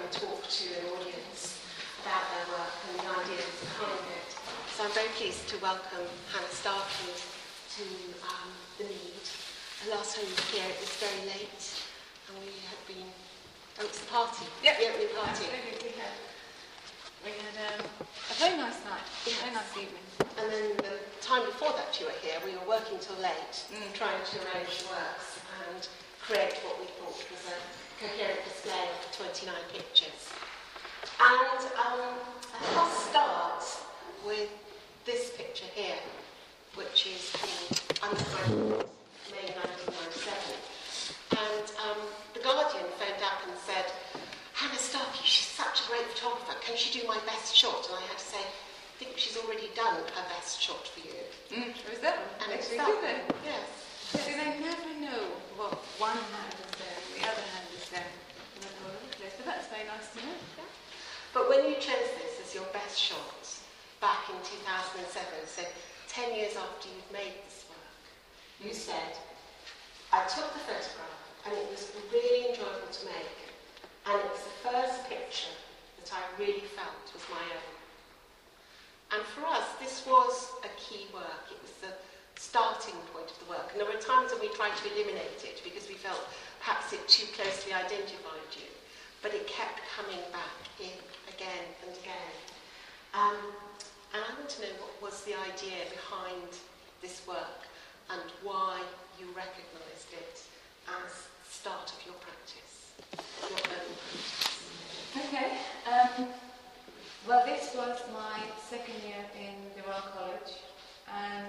and talk to an audience about their work and the ideas behind it. So I'm very pleased to welcome Hannah Starkey to the Mead. The last time we were here it was very late and we had been, oh it's the party, yep. The opening party. Absolutely, we had a very nice night, a very nice evening. And then the time before that you were here, we were working till late, trying to arrange works and create what we thought was a coherent display of 29 pictures. And I'll start with this picture here, which is the Underground May 1997. And The Guardian phoned up and said, Hannah Starkey, she's such a great photographer, can she do my best shot? And I had to say, I think she's already done her best shot for you. Was that one? And it's Actually, that did they? one. Yes. See, they never know what one hand is there and the other hand is there. All over the place. But that's very nice to know. Yeah. But when you chose this as your best shot back in 2007, so 10 years after you'd made this work, you said, I took the photograph and it was really enjoyable to make. And it was the first picture that I really felt was my own. And for us, this was a key work. It was the starting point of the work. And there were times when we tried to eliminate it because we felt perhaps it too closely identified you. But it kept coming back in again and again. And I want to know what was the idea behind this work and why you recognised it as the start of your practice, your own practice. Okay. Well, this was my second year in the Royal College, and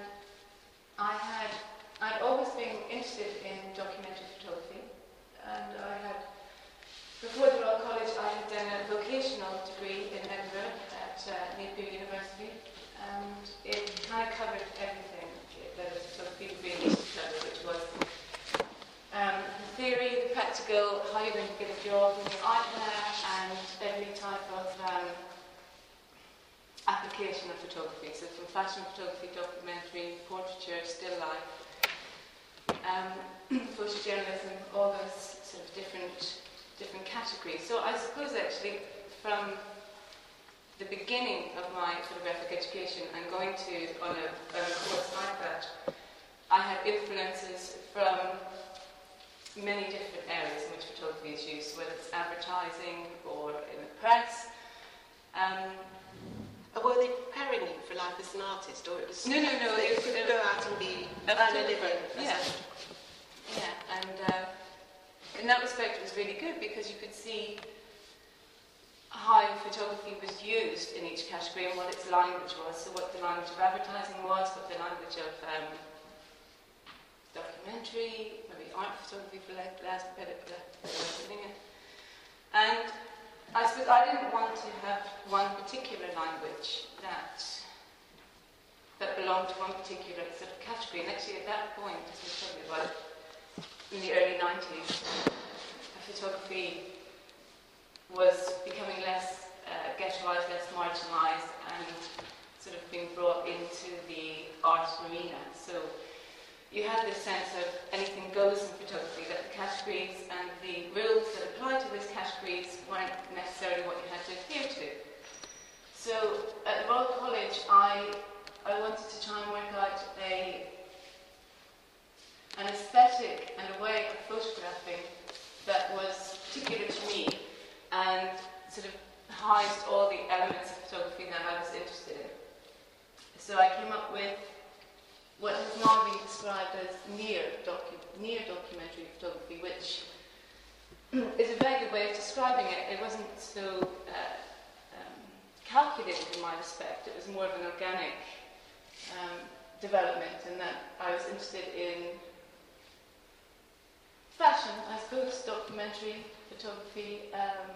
I'd always been interested in documentary photography, and before the Royal College, I had done a vocational degree in Edinburgh at Napier University, and it kind of covered everything that a photography degree needs to cover, which was the theory, the practical, how you're going to get a job when you're out there, and every type of application of photography. So from fashion photography, documentary, portraiture, still life, photojournalism, all those sort of different categories. So I suppose actually from the beginning of my photographic education and going on a course like that, I had influences from many different areas in which photography is used, whether it's advertising or in the press. Were they preparing you for life as an artist, or it was no? You could go out and earn a living. Yeah, and in that respect, it was really good because you could see how photography was used in each category and what its language was. So, what the language of advertising was, what the language of documentary, maybe art photography for last bit of putting it. And I suppose I didn't want to have one particular language that belonged to one particular sort of category. And actually at that point, this was probably about in the early 90s, photography was becoming less ghettoised, less marginalised, and sort of being brought into the art arena. So you had this sense of anything goes in photography, that the categories and the rules that apply to those categories weren't necessarily what you had to adhere to. So at the Royal College, I wanted to try and work out an aesthetic and a way of photographing that was particular to me and sort of housed all the elements of photography that I was interested in. So I came up with what has now been described as near documentary photography, which is a very good way of describing it. It wasn't so calculated in my respect. It was more of an organic development, in that I was interested in fashion, I suppose, documentary photography,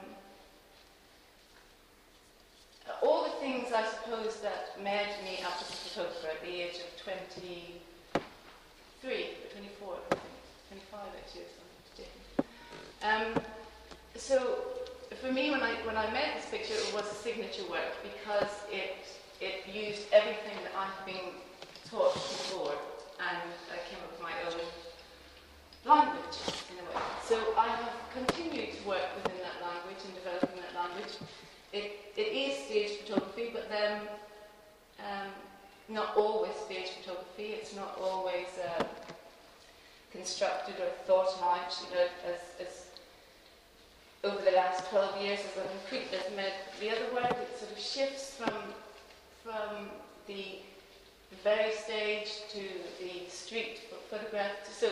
all the things, I suppose, that made me up as a photographer at the age of 23, or 24, I think, 25 actually, or something. So for me, when I made this picture, it was a signature work because it used everything that I've been taught before, and I came up with my own language in a way. So I have continued to work within that language and developing that not always stage photography. It's not always constructed or thought out. You know, as over the last 12 years, as I've met the other work, it sort of shifts from the very stage to the street photograph. So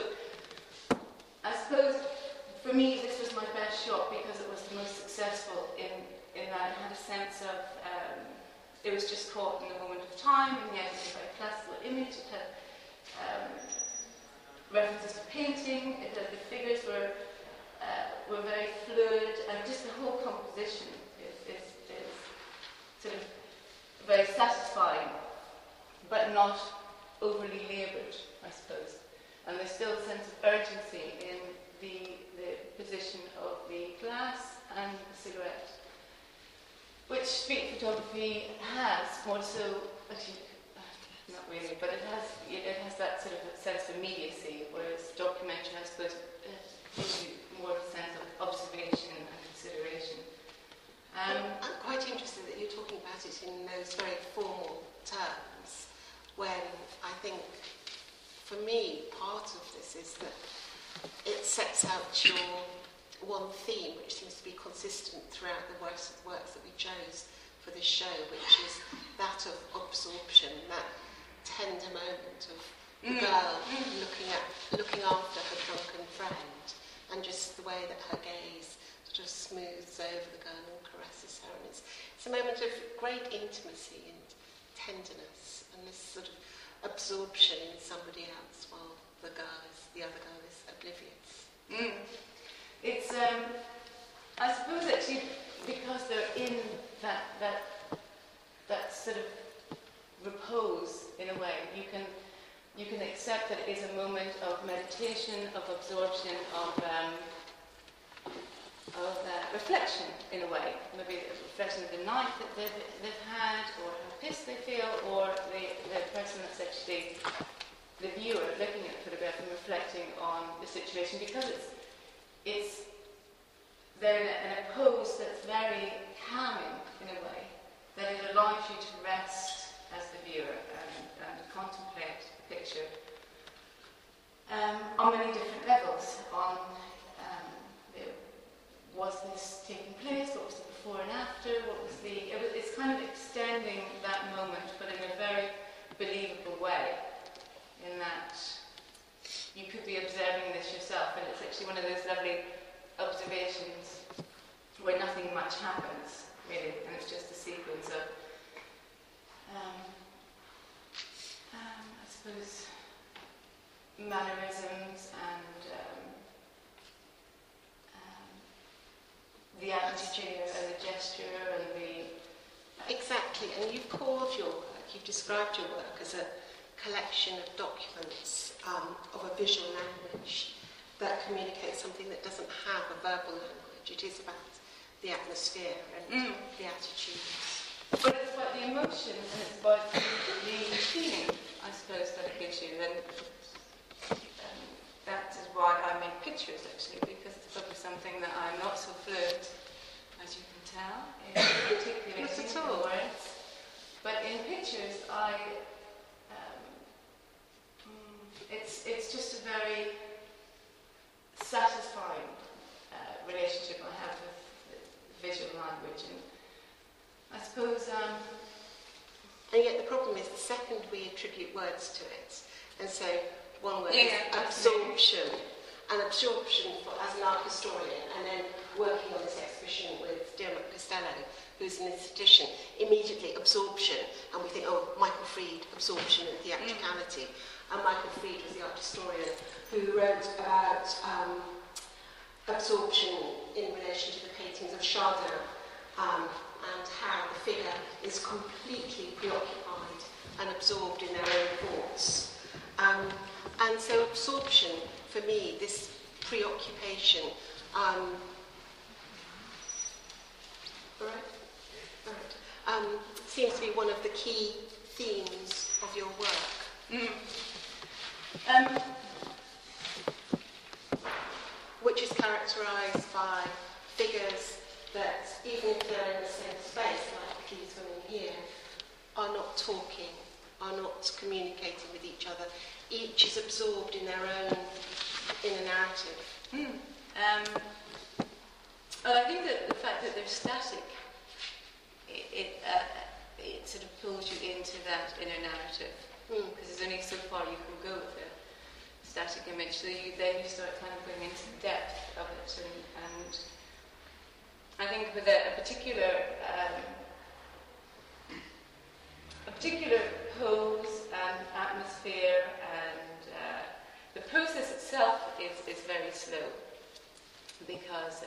I suppose for me this was my best shot because it was the most successful in that it had a sense of it was just caught in the moment of time, and yet it was a very classical image. It had references to painting. The figures were very fluid, and just the whole composition is sort of very satisfying, but not overly laboured, I suppose. And there's still a sense of urgency in the position of the glass and the silhouette, which street photography has more so. Actually, not really, but it has that sort of sense of immediacy, whereas documentary, I suppose, gives you more of a sense of observation and consideration. I'm quite interested that you're talking about it in those very formal terms, when I think, for me, part of this is that it sets out your one theme, which seems to be consistent throughout the works that we chose for this show, which is that of absorption, that tender moment of the girl looking after her drunken friend, and just the way that her gaze sort of smooths over the girl and caresses her. And it's a moment of great intimacy and tenderness, and this sort of absorption in somebody else while the other girl is oblivious. It's I suppose actually because they're in that sort of repose in a way, you can accept that it is a moment of meditation, of absorption, of reflection in a way. Maybe a reflection of the night that they've had, or how pissed they feel, or the person that's actually the viewer looking at the photograph and reflecting on the situation, because they're in a pose that's very calming in a way, that it allows you to rest as the viewer and contemplate the picture on many different levels. Was this taking place? What was the before and after? It's kind of extending that moment, but in a very believable way, in that you could be observing this yourself, and it's actually one of those lovely observations where nothing much happens, really, and it's just a sequence of, I suppose, mannerisms and the attitude and the gesture and the... Exactly, and you've called your work, you've described your work as a collection of documents of a visual language that communicates something that doesn't have a verbal language. It is about the atmosphere and the attitudes. But it's about the emotion, and it's about the feeling, I suppose, that it gives you. And that is why I make pictures, actually, because it's probably something that I'm not so fluent, as you can tell, in articulating the words. But in pictures, it's just a very satisfying relationship I have with visual language, and I suppose. And yet the problem is the second we attribute words to it, and so one word is absorption, and absorption as an art historian, and then working on this exhibition with Diarmuid Costello, who's an aesthetician, immediately absorption, and we think, oh, Michael Fried, absorption and theatricality. And Michael Fried was the art historian who wrote about absorption in relation to the paintings of Chardin, and how the figure is completely preoccupied and absorbed in their own thoughts. And so absorption, for me, this preoccupation, seems to be one of the key themes of your work. Which is characterised by figures that, even if they're in the same space, like these women here, are not talking, are not communicating with each other. Each is absorbed in their own inner narrative. Well, I think that the fact that they're static, it sort of pulls you into that inner narrative, because there's only so far you can go with a static image. So then you start kind of going into the depth of it, and I think with a particular pose and atmosphere, and the process itself is very slow, because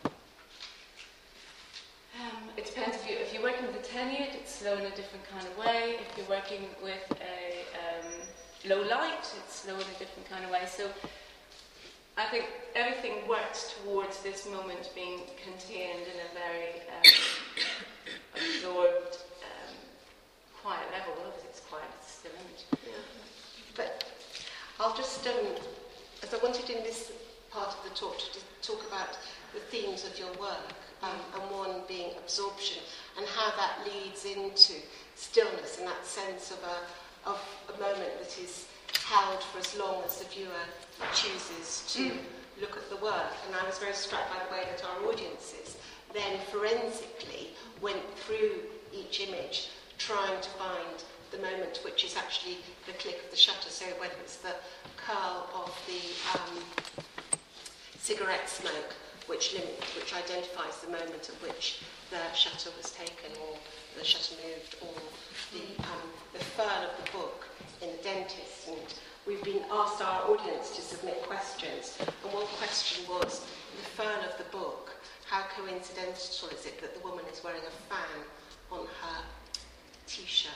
it depends. If you're working with a tenured, it's slow in a different kind of way. If you're working with a low light, it's slow in a different kind of way. So I think everything works towards this moment being contained in a very absorbed, quiet level. Well, obviously it's quiet, it's still image. Yeah. But I'll just, as I wanted in this part of the talk to talk about the themes of your work, and one being absorption, and how that leads into stillness and that sense of a moment that is held for as long as the viewer chooses to look at the work. And I was very struck by the way that our audiences then forensically went through each image, trying to find the moment which is actually the click of the shutter. So whether it's the curl of the cigarette smoke, which identifies the moment at which the shutter was taken, or the shutter moved, or the fern of the book in The Dentist. And we've been asked our audience to submit questions, and one question was, the fern of the book, how coincidental is it that the woman is wearing a fan on her t-shirt?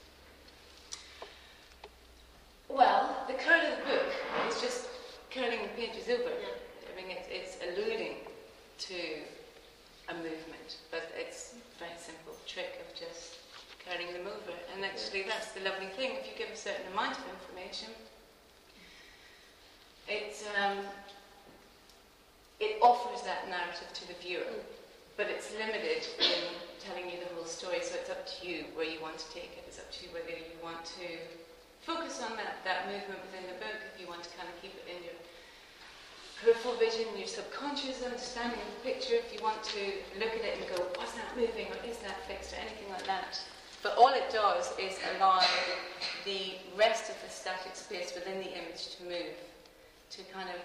Well, the curl of the book is just curling the pages over. Yeah. I mean, it's alluding to a movement, but it's a very simple trick of just curling them over. And actually, that's the lovely thing. If you give a certain amount of information, it offers that narrative to the viewer, but it's limited in telling you the whole story. So it's up to you where you want to take it. It's up to you whether you want to focus on that movement within the book, if you want to kind of keep it in your peripheral vision, your subconscious understanding of the picture, if you want to look at it and go, was that moving, or is that fixed, or anything like that. But all it does is allow the rest of the static space within the image to move, to kind of,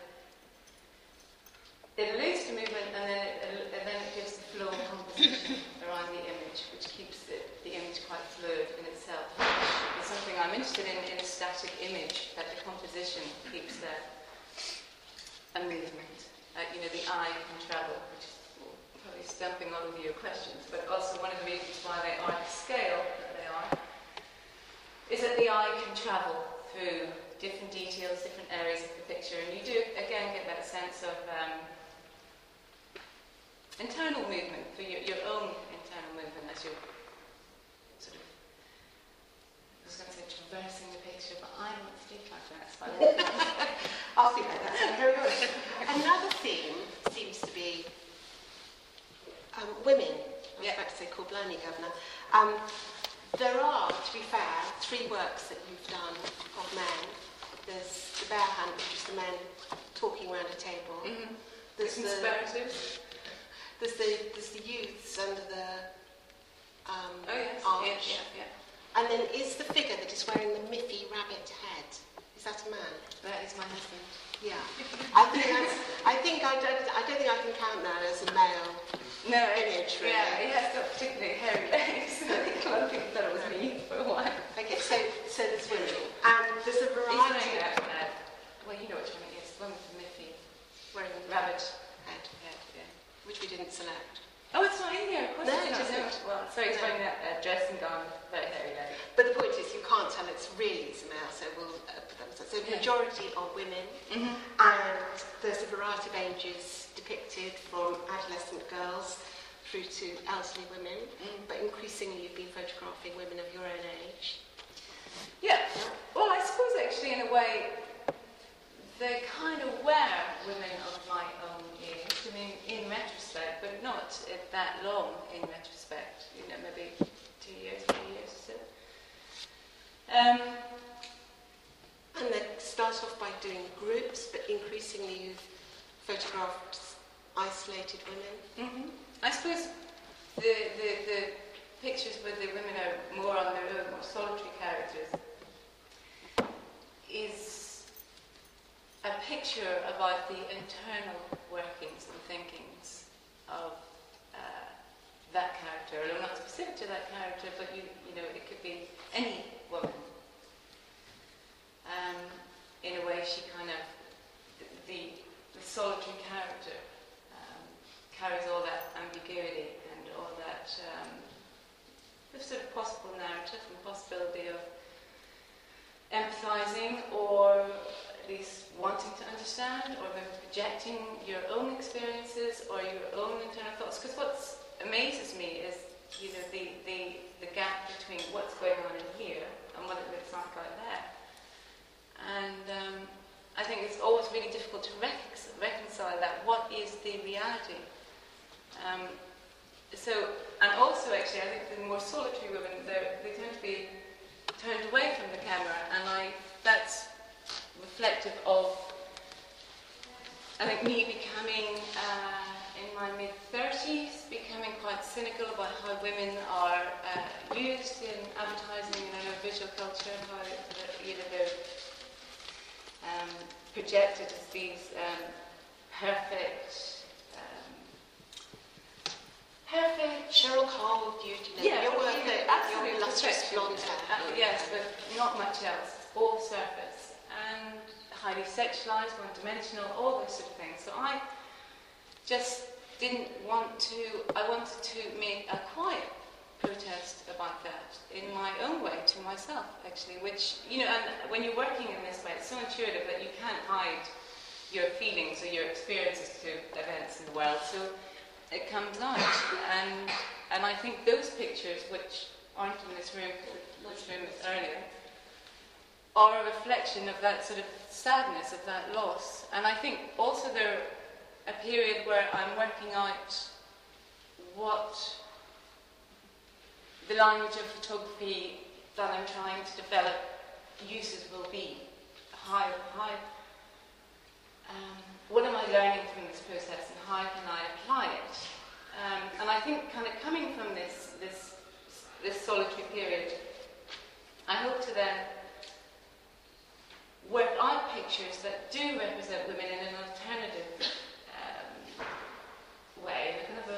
it alludes to movement, and then it gives the flow of composition around the image, which keeps the image quite fluid in itself. It's something I'm interested in a static image, that the composition keeps that a movement. The eye can travel, which is probably stumping all of your questions, but also one of the reasons why they are the scale that they are is that the eye can travel through different details, different areas of the picture, and you do, again, get that sense of internal movement, through your own internal movement as you're sort of, I was going to say traversing the picture, but I don't speak like that, so I won't. I'll speak like that. Very good. Another theme seems to be women. I was about to say Corblani, Governor. There are, to be fair, 3 works that you've done of men. There's The Bare Hand, which is the men talking around a table. Mm-hmm. There's the youths under the arch. Yeah. And then is the figure that is wearing the Miffy rabbit head. Is that a man? That is my husband. Yeah. I don't think I can count that as a male image, really. Yeah, he has got particularly hairy legs. I think a lot of people thought it was me for a while. Okay, so there's women. And there's a variety. He's wearing that, well, you know which one it is. The one with the Miffy wearing a rabbit head, yeah. Which we didn't select. Oh, it's not in here. Of course it's not. Well, so he's wearing that dressing gown, very hairy legs. But the point is, you can't tell it's really a male, so we'll put them aside. So the majority are women, and there's a variety of ages depicted, from adolescent girls through to elderly women, but increasingly you've been photographing women of your own age. Yeah. Well, I suppose actually in a way they kind of were women of my own age. I mean, in retrospect, but not that long in retrospect. Maybe 2 years, 3 years or so. And then start off by doing groups, but increasingly you've photographed isolated women. Mm-hmm. I suppose the pictures where the women are more on their own, more solitary characters, is a picture about the internal workings and thinkings of that character. Although not specific to that character, but you know, it could be any woman. In a way, she kind of, the solitary character carries all that ambiguity and all that sort of possible narrative and possibility of empathising, or at least wanting to understand, or maybe projecting your own experiences or your own internal thoughts. Because what amazes me is, you know, the gap between what's going on in here and what it looks like out there. And I think it's always really difficult to reconcile that. What is the reality? And also, actually, I think the more solitary women, they tend to be turned away from the camera, and that's reflective of, I think, me becoming, in my mid-30s, becoming quite cynical about how women are used in advertising and in our visual culture, how you know, they're projected as these perfect Cheryl Cole beauty. Yeah, you're worth it. Absolutely, your lustrous blonde hair. Yes, but not much else. All surface and highly sexualized, one-dimensional, all those sort of things. So I just didn't want to. I wanted to make a quiet protest about that in my own way to myself, actually. Which, you know, and when you're working in this way, it's so intuitive that you can't hide your feelings or your experiences to events in the world. So it comes out, and I think those pictures, which aren't in this room earlier, are a reflection of that sort of sadness, of that loss. And I think also they're a period where I'm working out what the language of photography that I'm trying to develop uses will be. What am I learning from this process, and how can I apply it? And I think, kind of coming from this solitary period, I hope to then work out pictures that do represent women in an alternative way,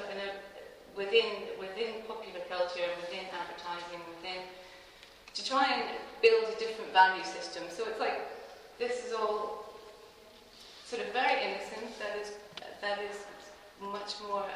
within popular culture, within advertising, to try and build a different value system. So it's like, this is all sort of very innocent, that is much more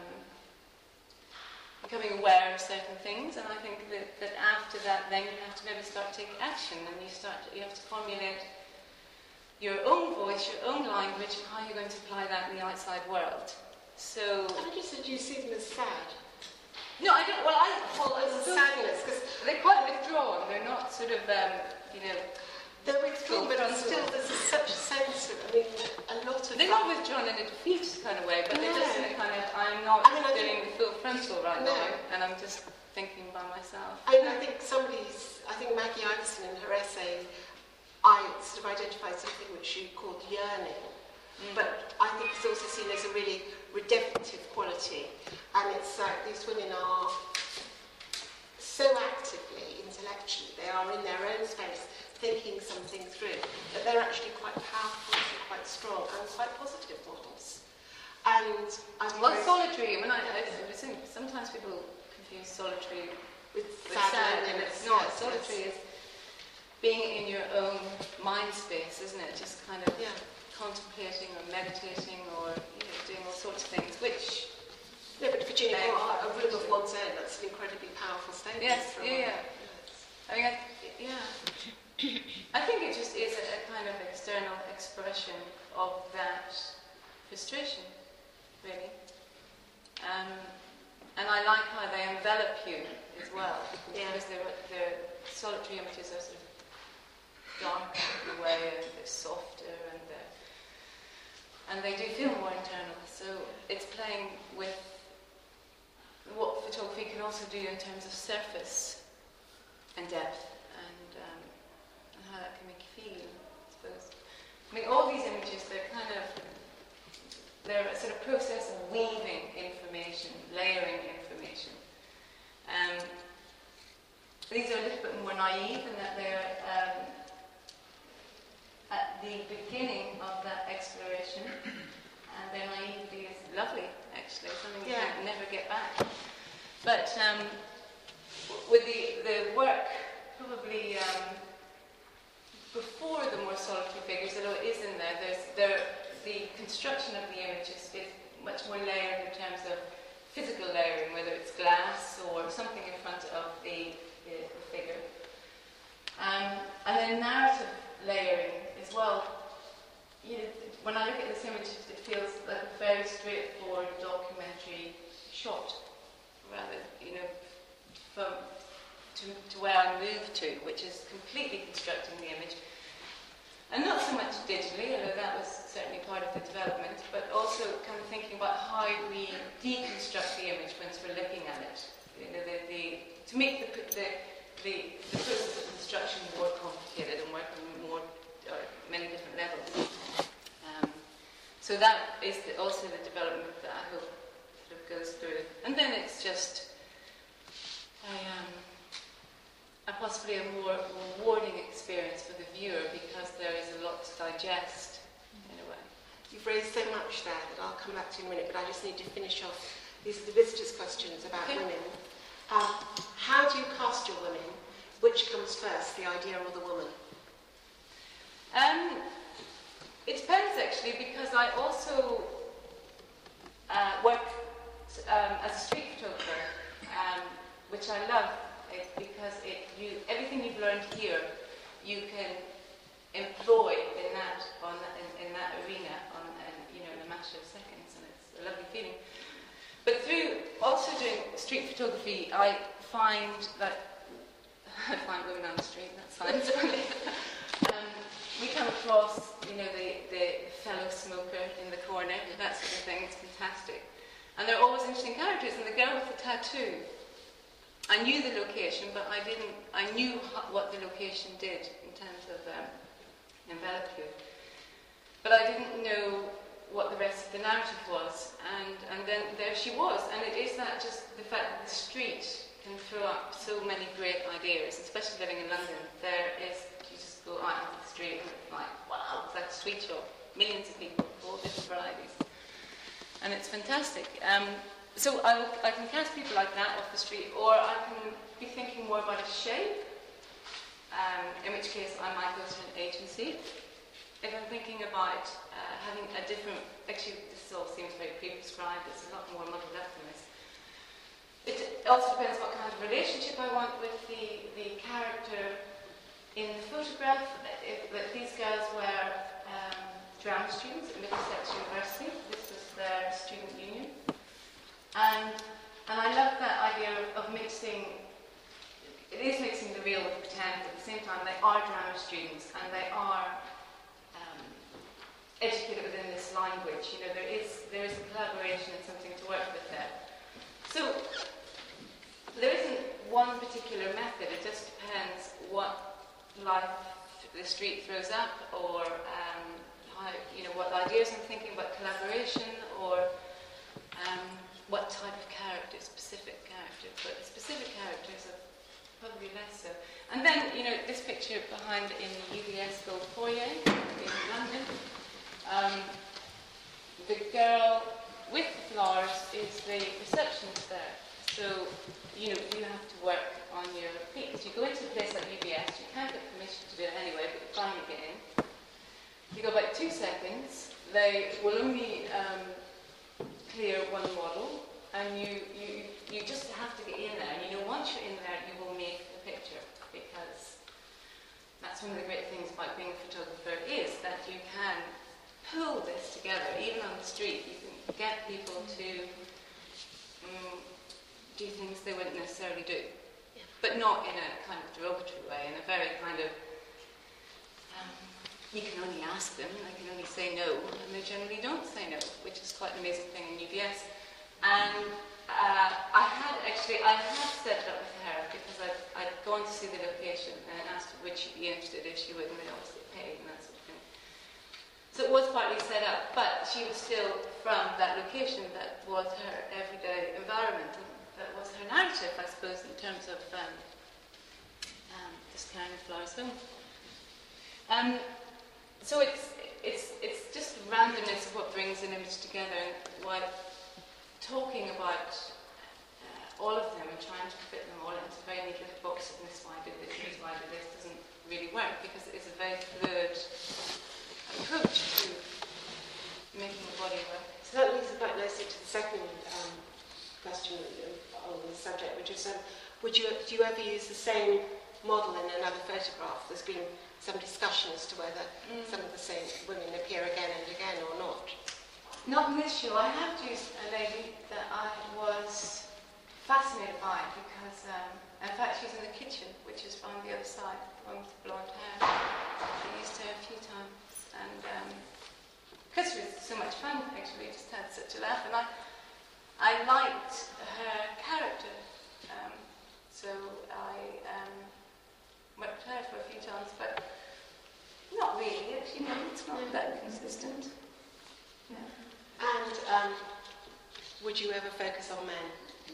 becoming aware of certain things, and I think that after that then you have to maybe start taking action, and you have to formulate your own voice, your own language, and how you're going to apply that in the outside world. So... I just said you see them as sad. No, I don't, well, as a sadness, because they're quite withdrawn, they're not sort of, you know... They're withdrawn, but still there's such a sense of, I mean, a lot of... They're not withdrawn in a defeatist kind of way, but they're just in a kind of, I'm not doing the full frontal right now, and I'm just thinking by myself. I think Maggie Iverson in her essay, I sort of identified something which she called yearning, but I think it's also seen as a really redemptive quality, and it's like these women are so actively, intellectually, they are in their own space, thinking something through, that they're actually quite powerful and quite strong and quite positive ones. And solitary, I think sometimes people confuse solitary with sad, and it's not. Yes, solitary is being in your own mind space, isn't it? Just kind of contemplating or meditating or doing all sorts of things, which... No, but Virginia, a room of one's own, that's an incredibly powerful statement. Yes, I mean, I think it just is a kind of external expression of that frustration, really. And I like how they envelop you as well, because their solitary images are sort of darker in a way, and they're softer, and they do feel more internal. So it's playing with what photography can also do in terms of surface and depth. And how that can make you feel, I suppose. I mean, all these images, they're a sort of process of weaving information, layering information. These are a little bit more naive in that they're at the beginning of that exploration, and their naivety is lovely, actually, something you can never get back. But with the work, probably before the more solitary figures, although it is in there, the construction of the image is much more layered in terms of physical layering, whether it's glass or something in front of the figure. And then narrative layering as well. You know, when I look at this image, it feels like a very straightforward documentary shot, rather, you know, to where I move to, which is completely constructing the image. And not so much digitally, although that was certainly part of the development, but also kind of thinking about how we deconstruct the image once we're looking at it. You know, to make the process of construction more complicated and work on many different levels. So that is also the development that I hope sort of goes through. And then it's just possibly a more rewarding experience for the viewer because there is a lot to digest in a way. You've raised so much there that I'll come back to in a minute, but I just need to finish off. These are the visitors' questions about women. How do you cast your women? Which comes first, the idea or the woman? It depends actually, because I also work as a street photographer, which I love because everything you've learned here, you can employ in that arena in a matter of seconds, and it's a lovely feeling. But through also doing street photography, I find women on the street. That sounds funny. We come across, the fellow smoker in the corner, that sort of thing. It's fantastic, and they're always interesting characters. And the girl with the tattoo, I knew the location, but I knew what the location did in terms of envelop you. But I didn't know what the rest of the narrative was, and then there she was. And it is that just the fact that the street can throw up so many great ideas, especially living in London. You just go out on the street and it's like, wow, it's like a sweet shop. Millions of people, all different varieties. And it's fantastic. So I can cast people like that off the street, or I can be thinking more about a shape, in which case I might go to an agency. If I'm thinking about having a different, actually this all seems very pre-prescribed, it's a lot more muddled up than this. It also depends what kind of relationship I want with the character in the photograph. If these girls were drama students at Middlesex University, this was their student union. And I love that idea of mixing, it is mixing the real with the pretend, but at the same time they are drama students and they are educated within this language. There is a collaboration and something to work with there. So there isn't one particular method, it just depends what life the street throws up, or what ideas I'm thinking about collaboration, or what type of character, specific characters, but the specific characters are probably less so. And then, this picture behind in the UBS Gold Foyer in London, the girl with the flowers is the receptionist there. So, you have to work on your feet. Because you go into a place like UBS, you can't get permission to do it anyway, but you finally get in. You go about 2 seconds, they will only clear one model, and you just have to get in there. And once you're in there, you will make the picture, because that's one of the great things about being a photographer, is that you can pull this together. Even on the street, you can get people to do things they wouldn't necessarily do, but not in a kind of derogatory way, in a very kind of you can only ask them, they can only say no, and they generally don't say no, which is quite an amazing thing in UBS. And I had set it up with her because I'd gone to see the location and asked her would she be interested. If she wouldn't, they obviously paid and that sort of thing. So it was partly set up, but she was still from that location. That was her everyday environment, and that was her narrative, I suppose, in terms of just carrying the flowers home. So it's just randomness of what brings an image together, and while talking about all of them and trying to fit them all into very neat little boxes, and this is why I did this, and this is why I did this, doesn't really work, because it is a very fluid approach to making the body work. So that leads us quite nicely to the second question on the subject, which is, do you ever use the same model in another photograph? There's been some discussion as to whether some of the same women appear again and again or not. Not in this show. I have used a lady that I was fascinated by because, in fact, she's in the kitchen, which is on the other side, the one with the blonde hair. I used her a few times, and because it was so much fun, actually, just had such a laugh, and I liked her character, so I went with her for a few times, but not really. You know, it's not that consistent. No. And would you ever focus on men?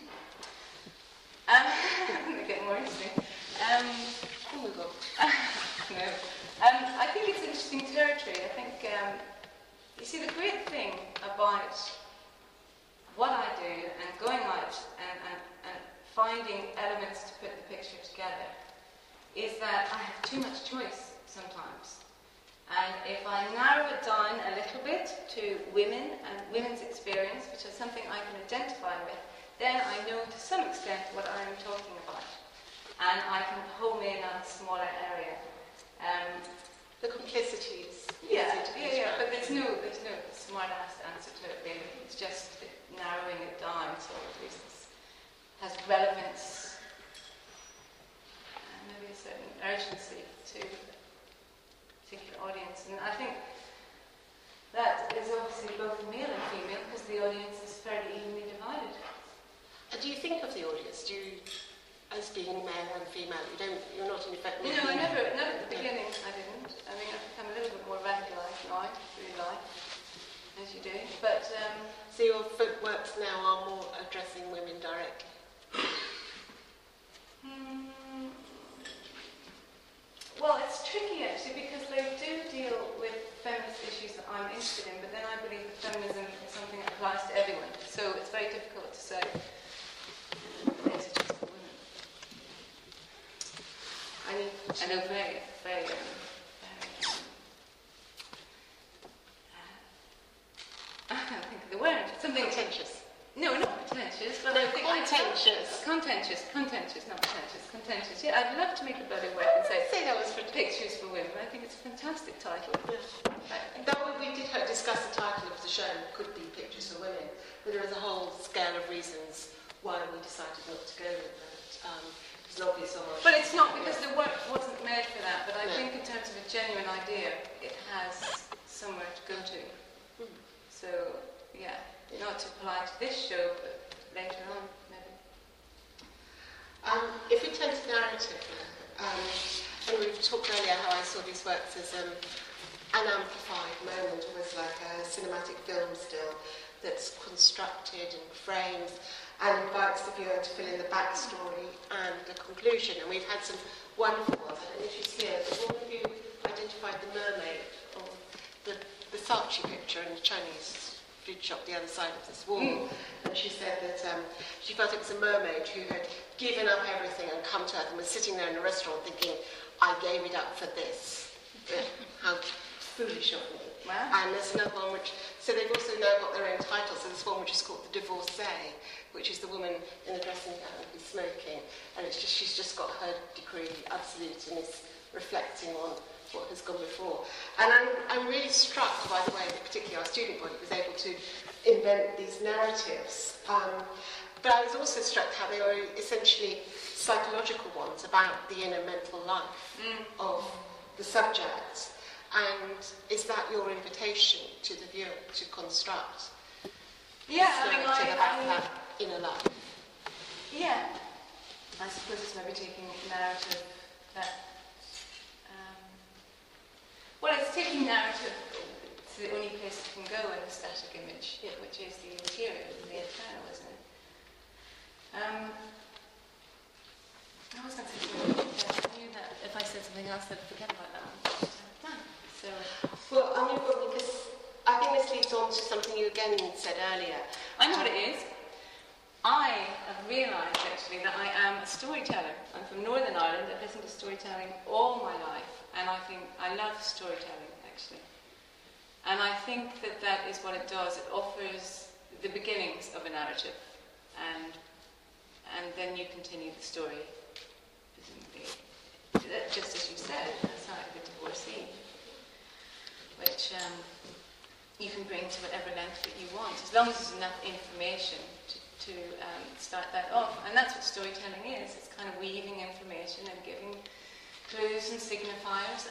I'm getting more interesting. Oh my God. No. I think it's interesting territory. I think, you see, the great thing about what I do and going out and finding elements to put the picture together is that I have too much choice sometimes. And if I narrow it down a little bit to women and women's experience, which is something I can identify with, then I know to some extent what I'm talking about. And I can home in on a smaller area. The complicities. Yeah, but there's no smart-ass answer to it, really. It's just narrowing it down so at least it has relevance and maybe a certain urgency to particular audience, and I think that is obviously both male and female because the audience is fairly evenly divided. And do you think of the audience? Do you, as being male and female, you're not in effect? No, I never. Not at the beginning. I didn't. I mean, I've become a little bit more radicalised now, really like, as you do. But so your footworks now are more addressing women directly. Well, it's tricky actually because they do deal with feminist issues that I'm interested in, but then I believe that feminism is something that applies to everyone. So it's very difficult to say these are just for women. I know very, very, I can't think of the word. Something contentious. No, not pretentious, but no, I think contentious. Contentious, not pretentious. Contentious. Yeah, I'd love to make a bloody work and say that was for Pictures for Women. I think it's a fantastic title. Yeah. Though we did discuss the title of the show could be Pictures for Women, but there is a whole scale of reasons why we decided not to go with that. It's not obvious so much. But it's not because the work wasn't made for that. But I think in terms of a genuine idea, it has somewhere to go to. So yeah. Not to apply to this show, but later on, maybe. If we turn to narrative, and we've talked earlier how I saw these works as an amplified moment, almost like a cinematic film still, that's constructed and framed and invites the viewer to fill in the backstory and the conclusion. And we've had some wonderful ones. I don't know if she's here, but one of you identified the mermaid, or the Saatchi picture in the Chinese food shop the other side of this wall, and she said that she felt it was a mermaid who had given up everything and come to Earth and was sitting there in a restaurant thinking, I gave it up for this. How foolish of me. Wow. And there's another one which, so they've also now got their own title, so there's one which is called The Divorcee, which is the woman in the dressing gown who's smoking, and it's just, she's just got her degree absolute and is reflecting on what has gone before. And I'm really struck by the way that particularly our student body was able to invent these narratives. But I was also struck how they were essentially psychological ones about the inner mental life of the subject. And is that your invitation to the viewer to construct? Yeah, I mean, inner life. Yeah. I suppose it's maybe taking narrative that... well, it's taking narrative to the only place it can go in the static image, which is the interior, the internal, isn't it? I was going to say, I knew that if I said something else, I'd forget about that one. So, well, I knew because I think this leads on to something you again said earlier. I know what it is. I have realised actually that I am a storyteller. I'm from Northern Ireland. I've listened to storytelling all my life, and I think I love storytelling actually. And I think that that is what it does. It offers the beginnings of a narrative, and then you continue the story. Just as you said, that's like the divorcee, which you can bring to whatever length that you want, as long as there's enough information to start that off. And that's what storytelling is. It's kind of weaving information and giving clues and signifiers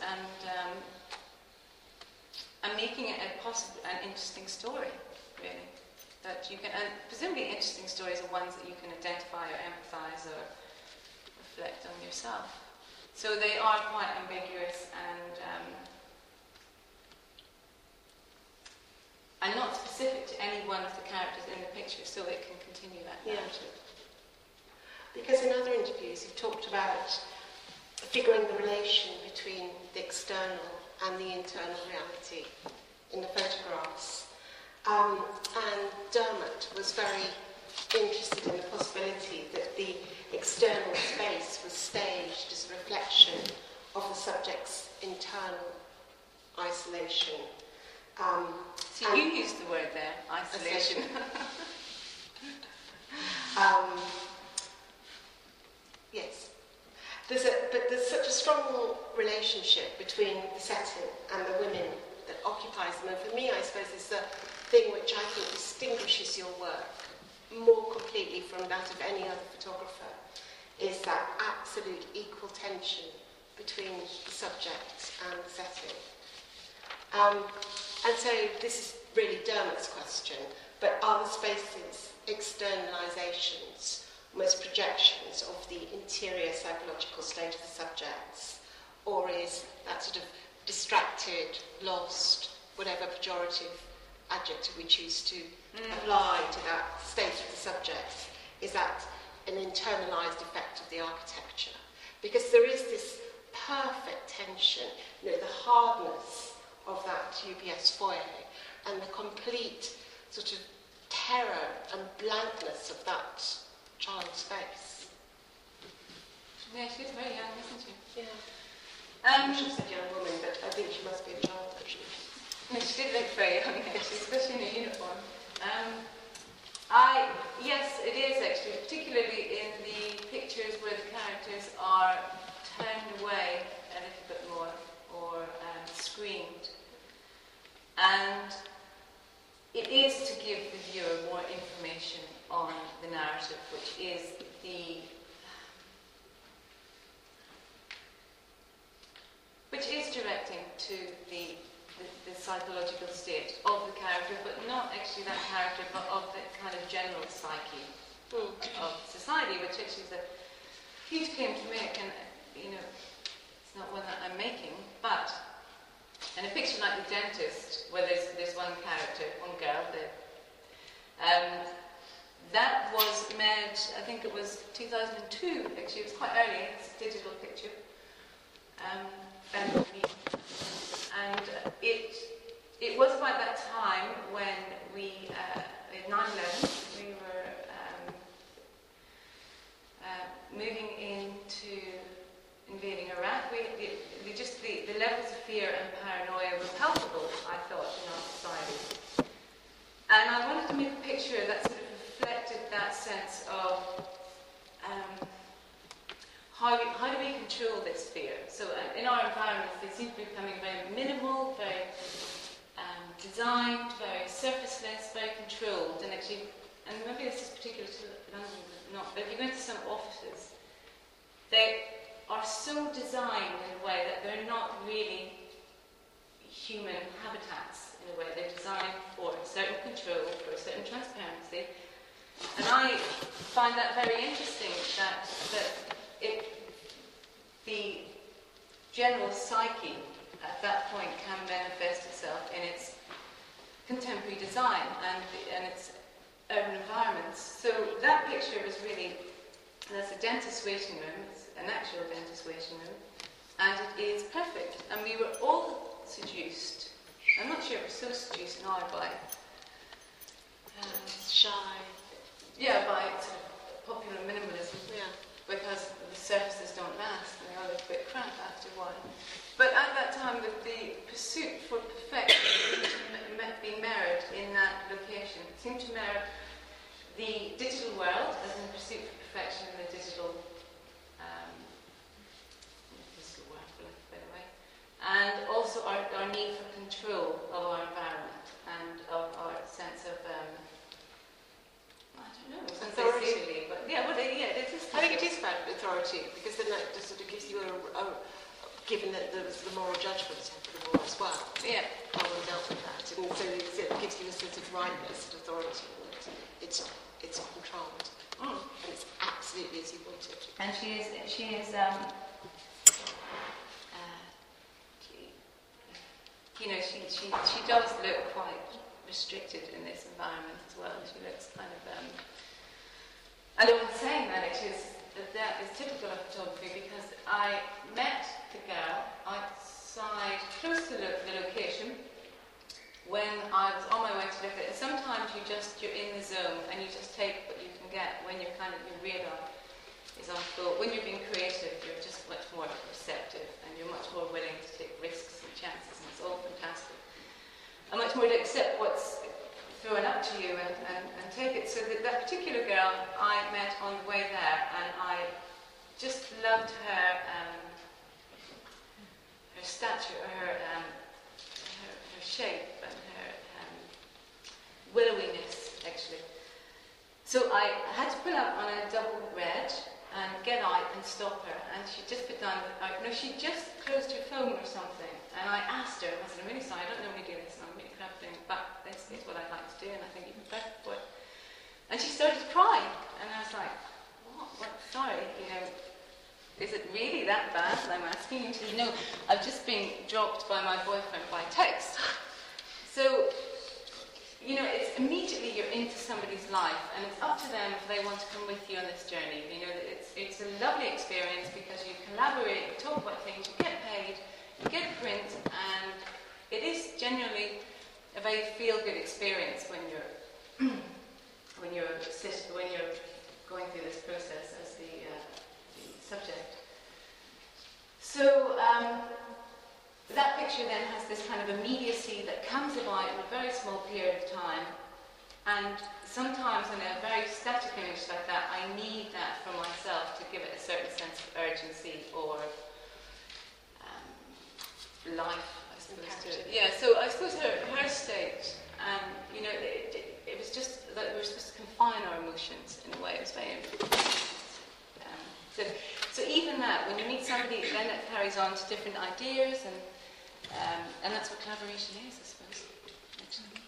and making it an interesting story, really. That you can, and presumably interesting stories are ones that you can identify or empathise or reflect on yourself. So they are quite ambiguous and not specific to any one of the characters in the picture, so it can continue that narrative. Because in other interviews you've talked about figuring the relation between the external and the internal reality in the photographs. And Dermot was very interested in the possibility that the external space was staged as a reflection of the subject's internal isolation. So you used the word there, isolation. Yes. But there's such a strong relationship between the setting and the women that occupies them. And for me, I suppose, is the thing which I think distinguishes your work more completely from that of any other photographer, is that absolute equal tension between the subject and the setting. And so this is really Dermot's question, but are the spaces externalisations, almost projections of the interior psychological state of the subjects, or is that sort of distracted, lost, whatever pejorative adjective we choose to apply to that state of the subject, is that an internalised effect of the architecture? Because there is this perfect tension, the hardness of that UPS foyer and the complete sort of terror and blankness of that child's face. Yeah, she's very young, isn't she? Yeah. I should have said young woman, but I think she must be a child, actually. No, she did look very young, especially in a uniform. Yes, it is actually, particularly in the pictures where the characters are turned away a little bit more or screened. And it is to give the viewer more information on the narrative, which is directing to the psychological state of the character, but not actually that character, but of the kind of general psyche of society, which actually is a huge claim to make, and it's not one that I'm making, but in a picture like The Dentist, where there's one character, one girl, that was made, I think it was 2002, actually, it was quite early, it's a digital picture, and it was about that time when we, in 9/11, we were moving into invading Iraq. The levels of fear and paranoia were palpable, I thought, in our society. And I wanted to make a picture that sort of reflected that sense of how do we control this fear? So in our environments, they seem to be becoming very minimal, very designed, very surfaceless, very controlled, and actually, and maybe this is particular to London, but not. But if you go into some offices, they are so designed in a way that they're not really human habitats. In a way, they're designed for a certain control, for a certain transparency, And I find that very interesting, that the general psyche at that point can manifest itself in its contemporary design and its urban environments. So that picture was really, that's a dentist waiting room, it's an actual dentist waiting room, and it is perfect. And we were all seduced. I'm not sure it was so seduced now by shy. Yeah, by sort of popular minimalism. Yeah. Because the surfaces don't last and they all look a bit crap after a while. But at that time, the pursuit for perfection seemed to be mirrored in that location. It seemed to mirror the digital world as in the pursuit for perfection in the digital world, for lack of a better way, and also our need for control of our environment and of our sense of authority. But it is. I think it is about authority, because then that just sort of gives you given that there's the moral judgments of the law as well. Yeah. How we dealt with that, and so it gives you a sense of rightness and authority. It's controlled, and it's absolutely as you want it. And she does look quite restricted in this environment as well. She looks kind of, and in saying that, that is typical of photography, because I met the girl outside, close to the location, when I was on my way to look at it. And sometimes you're in the zone and you just take what you can get when your radar is on full. When you're being creative, you're just much more receptive and you're much more willing to take risks and chances, and it's all fantastic. I'm much more to accept what's thrown up to you and take it. So that particular girl I met on the way there, and I just loved her stature, her shape, and her willowiness, actually. So I had to pull up on a double red and get out and stop her, and she just put down, she just closed her phone or something, and I asked her, I said, I'm really sorry, I don't normally do this, and I'm really cramping, but this is what I'd like to do, and I think you'd be perfect for it. And she started crying, and I was like, what, sorry, is it really that bad that I'm asking you? She said, no, I've just been dropped by my boyfriend by text. So, it's immediately you're into somebody's life, and it's up to them if they want to come with you on this journey. It's a lovely experience because you collaborate, you talk about things, you get paid, you get a print, and it is generally a very feel-good experience when you're going through this process as the subject. So that picture then has this kind of immediacy that comes about in a very small period of time, and sometimes in a very static image like that, I need that for myself to give it a certain sense of urgency or life, I suppose. Yeah, so I suppose her state, it was just that we were supposed to confine our emotions in a way. It was very so even that, when you meet somebody, then it carries on to different ideas, and that's what collaboration is, I suppose. Actually.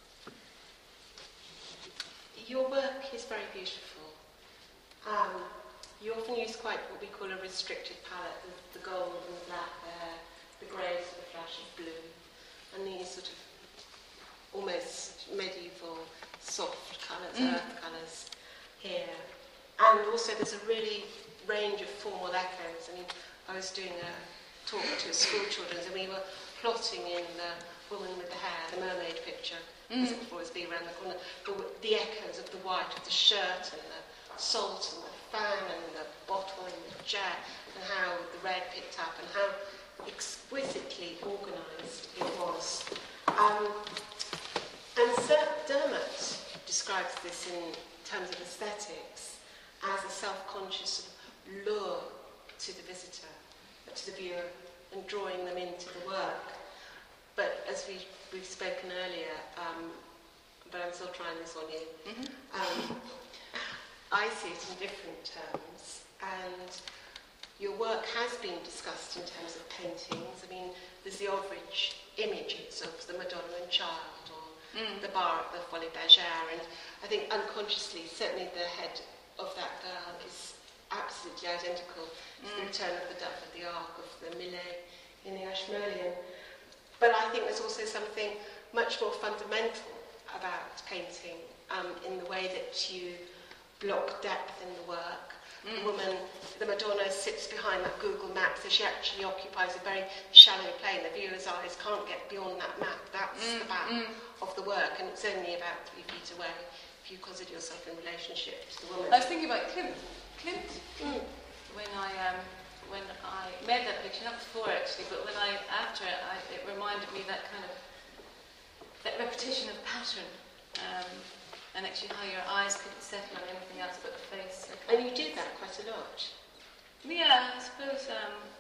Your work is very beautiful. You often use quite what we call a restricted palette, the gold and the black there, the grey with a flash of blue, and these sort of almost medieval soft colours, earth colours here. And also there's a really range of formal echoes. I was doing a talk to school children, and we were plotting in the woman with the hair, the mermaid picture, as it would always be around the corner, the echoes of the white of the shirt and the salt and the fan and the bottle and the jet, and how the red picked up and how exquisitely organised it was. And Sir Dermot describes this in terms of aesthetics as a self-conscious lure to the visitor, to the viewer, and drawing them into the work. But as we've spoken earlier, but I'm still trying this on you, I see it in different terms, and your work has been discussed in terms of paintings. There's the Overage images of the Madonna and Child, or the bar at the Folies Bergère, and I think unconsciously, certainly the head of that girl is absolutely identical to the Return of the Dove of the Ark of the Millet in the Ashmolean. But I think there's also something much more fundamental about painting in the way that you block depth in the work. The woman, the Madonna, sits behind that Google map, so she actually occupies a very shallow plane. The viewer's eyes can't get beyond that map. That's the back of the work, and it's only about 3 feet away if you consider yourself in relationship to the woman. I was thinking about Klimt. When I made that picture, not before actually, but after it reminded me that kind of that repetition of pattern. And actually how your eyes couldn't settle on anything else but the face. And you do that quite a lot. Yeah, I suppose.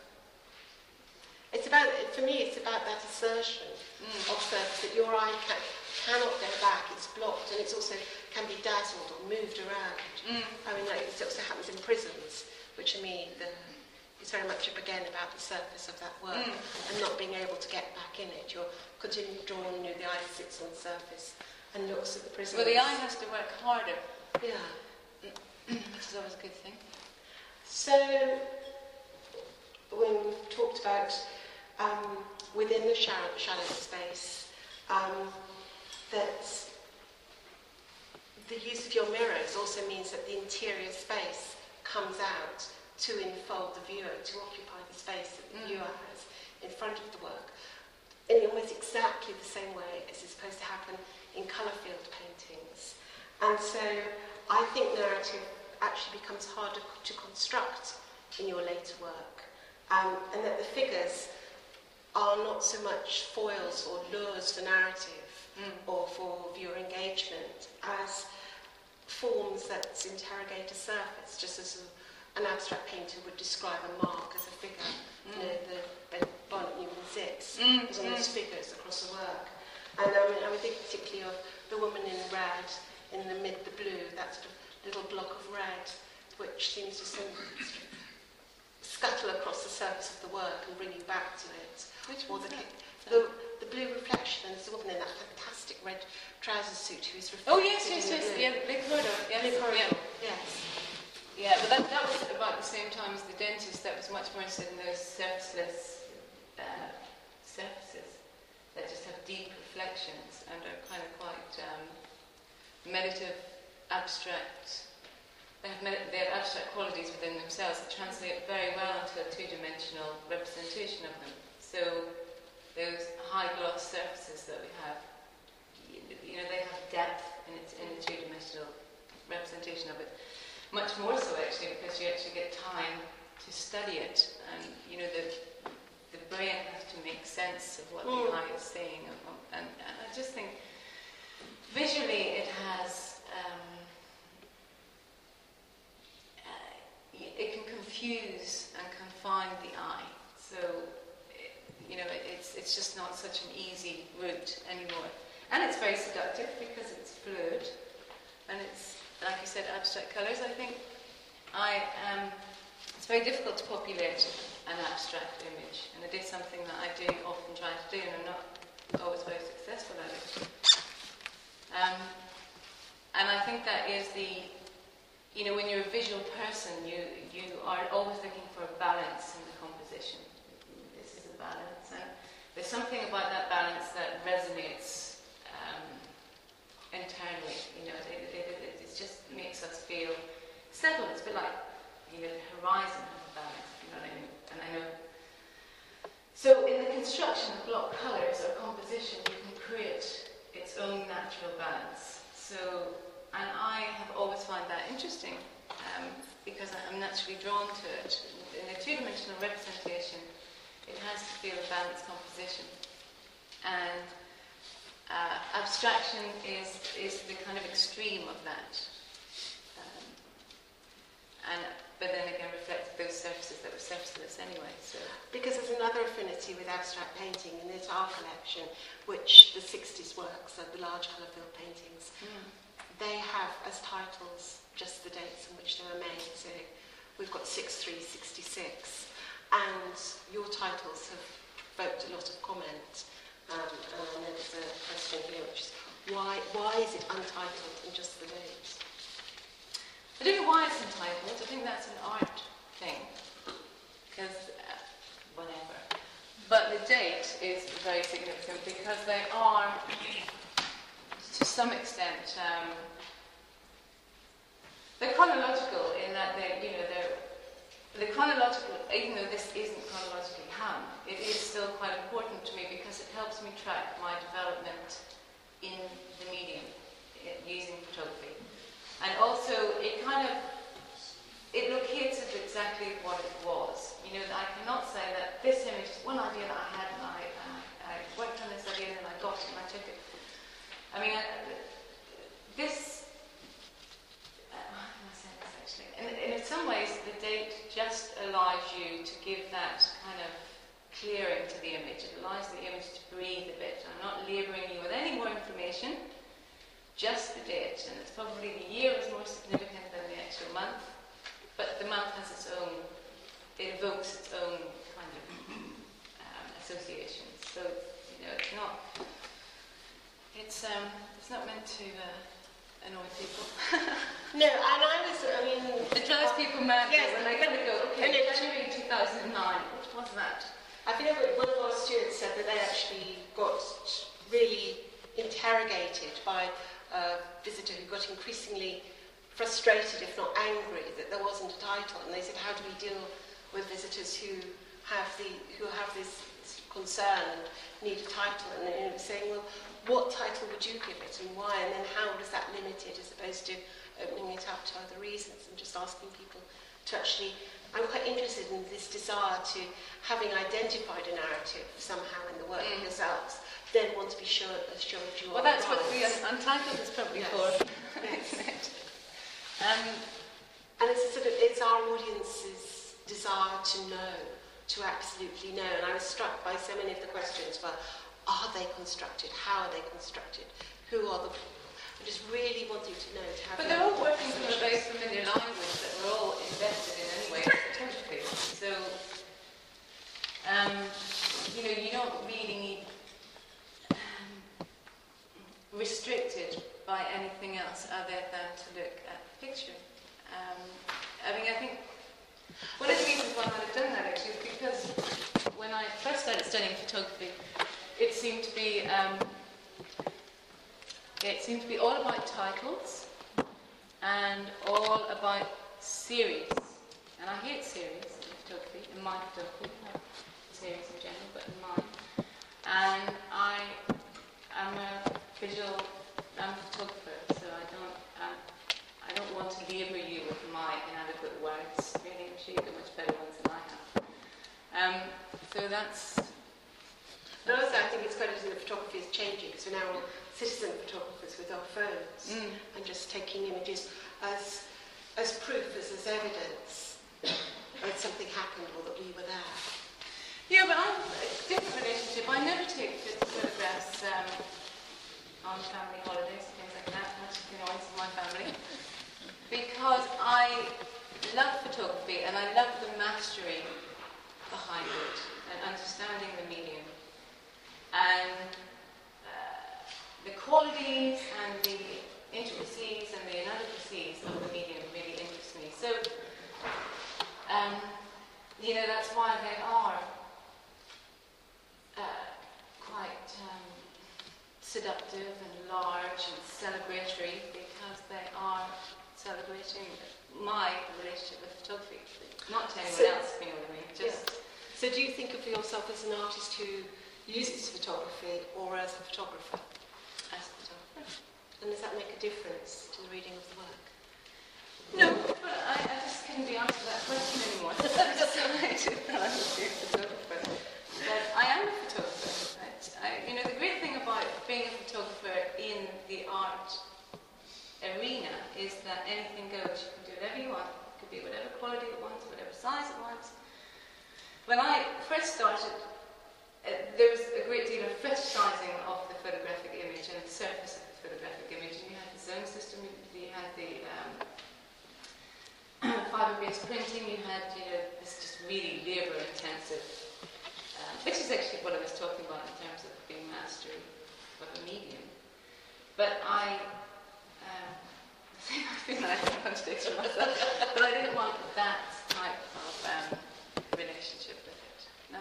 It's about, for me, it's about that assertion of surface that your eye cannot go back, it's blocked, and it also can be dazzled or moved around. I mean, like, it also happens in prisons, which to me, it's very much again about the surface of that work and not being able to get back in it. You're continually drawn, the eye sits on the surface and looks at the prisoners. Well, the eye has to work harder. Yeah. Which is always a good thing. So, when we've talked about within the shallow space, that the use of your mirrors also means that the interior space comes out to enfold the viewer, to occupy the space that the viewer has in front of the work, in almost exactly the same way as is supposed to happen in colour field paintings. And so I think narrative actually becomes harder to construct in your later work, and that the figures are not so much foils or lures for narrative or for viewer engagement as forms that interrogate a surface, just as an abstract painter would describe a mark as a figure. You know, the Barnett Newman Zitz is on those figures across the work. And I would think particularly of the woman in red, in the blue, that sort of little block of red, which seems to sort of scuttle across the surface of the work and bring you back to it. Which or one's the blue reflection, and there's a woman in that fantastic red trouser suit who's reflected. Oh yes, yeah, Le Corridor. Yes. Yeah, but that was about the same time as The Dentist. That was much more interested in those surfaceless surfaces that just have deep reflections and are kind of quite meditative, abstract. They have abstract qualities within themselves that translate very well into a two-dimensional representation of them. So those high gloss surfaces that we have, you know, they have depth in the two-dimensional representation of it. Much more so actually, because you actually get time to study it, and you know the brain has to make sense of what the eye is saying, and I just think visually it has it can confuse and confine the eye. So you know it's just not such an easy route anymore, and it's very seductive because it's fluid, and it's, like you said, abstract colours. I think it's very difficult to populate an abstract image, and it is something that I do often try to do, and I'm not always very successful at it. And I think that is you know, when you're a visual person, you are always looking for a balance in the composition. This is a balance, and there's something about that balance that resonates internally. You know, it just makes us feel settled. It's a bit like, you know, the horizon has a balance, you know what I mean? And I know. So in the construction of block colours or composition, you can create its own natural balance. So, and I have always found that interesting because I'm naturally drawn to it. In a two-dimensional representation, it has to feel a balanced composition. And abstraction is the kind of extreme of that. But then again reflects those surfaces that were surfaceless anyway. So. Because there's another affinity with abstract painting in this art collection, which the 60s works, the large colour field paintings, they have as titles just the dates in which they were made. So we've got 6366, and your titles have provoked a lot of comment. And there's a question here which is, Why is it untitled and just the date? I don't know why it's entitled. I think that's an art thing. Because, whatever. But the date is very significant because they are, to some extent, they're chronological in that they're chronological, even though this isn't chronologically hung, it is still quite important to me because it helps me track my development in the medium using photography. And also, it locates it exactly what it was. You know, I cannot say that this image is one idea that I had and I worked on this idea and I got it and I took it. I mean, this, how can I say this actually? And in some ways, the date just allows you to give that kind of clearing to the image. It allows the image to breathe a bit. I'm not labouring you with any more information. Just the date, and it's probably the year is more significant than the actual month, but the month has its own, it evokes its own kind of associations. So, you know, it's not meant to annoy people. No, and it drives people mad yes, when they kind of go, okay, January 2009, what was that? I think one of our students said that they actually got really interrogated by a visitor who got increasingly frustrated, if not angry, that there wasn't a title. And they said, how do we deal with visitors who have this concern and need a title? And they were saying, well, what title would you give it and why? And then how does that limit it as opposed to opening it up to other reasons and just asking people to actually... I'm quite interested in this desire to, having identified a narrative somehow in the work yourselves, then want to be sure that you are well, that's right. what the Untitled is probably for. Yes. And it's our audience's desire to know, to absolutely know. And I was struck by so many of the questions about, are they constructed? How are they constructed? Who are the... I just really wanting to know. But they're all working from a very familiar language that we're all invested in anyway, photography. So, you know, you don't really need restricted by anything else other than to look at the picture. I think one of the reasons why I might have done that actually is because when I first started studying photography, it seemed to be all about titles and all about series. And I hate series in photography, in my photography, not series in general, but in mine. And I'm a photographer, so I don't want to labour you with my inadequate words. Really, I'm sure you've got much better ones than I have. So that's... But also I think it's quite interesting that photography is changing, because we're now all citizen photographers with our phones and just taking images as proof, as evidence that something happened or that we were there. Yeah, but I have a different relationship. I never take photographs on family holidays and things like that, much of the noise of my family, because I love photography and I love the mastery behind it and understanding the medium. And the qualities and the intricacies and the inadequacies of the medium really interest me. So, you know, that's why they are quite seductive and large and celebratory, because they are celebrating my relationship with photography, not to anyone else, if you know what I mean. Just. Yeah. So do you think of yourself as an artist who uses photography or as a photographer? As a photographer. And does that make a difference to the reading of the work? No, but I just couldn't be answered that question anymore. I decided that I would be a photographer. But I am a photographer. You know, the great thing about being a photographer in the art arena is that anything goes. You can do whatever you want. It could be whatever quality it wants, whatever size it wants. When I first started, there was a great deal of fetishizing of the photographic image and the surface of the photographic image. And you had the zone system, you had the fibre-based printing, you had this just really labour-intensive, which is actually what I was talking about in terms of being mastery of a medium. But I feel like I contradiction myself, but I didn't want that type of relationship with it. No,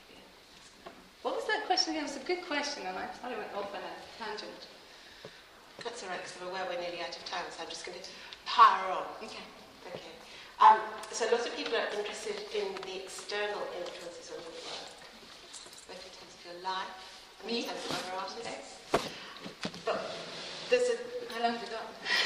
what was that question again? It was a good question, and I thought I went off on a tangent. That's all right, because I'm aware we're nearly out of time, so I'm just going to power on. Okay. Okay. So lots of people are interested in the external influences on your work, both in terms of your life and in terms of other artists. Okay. But there's a... How long have you got?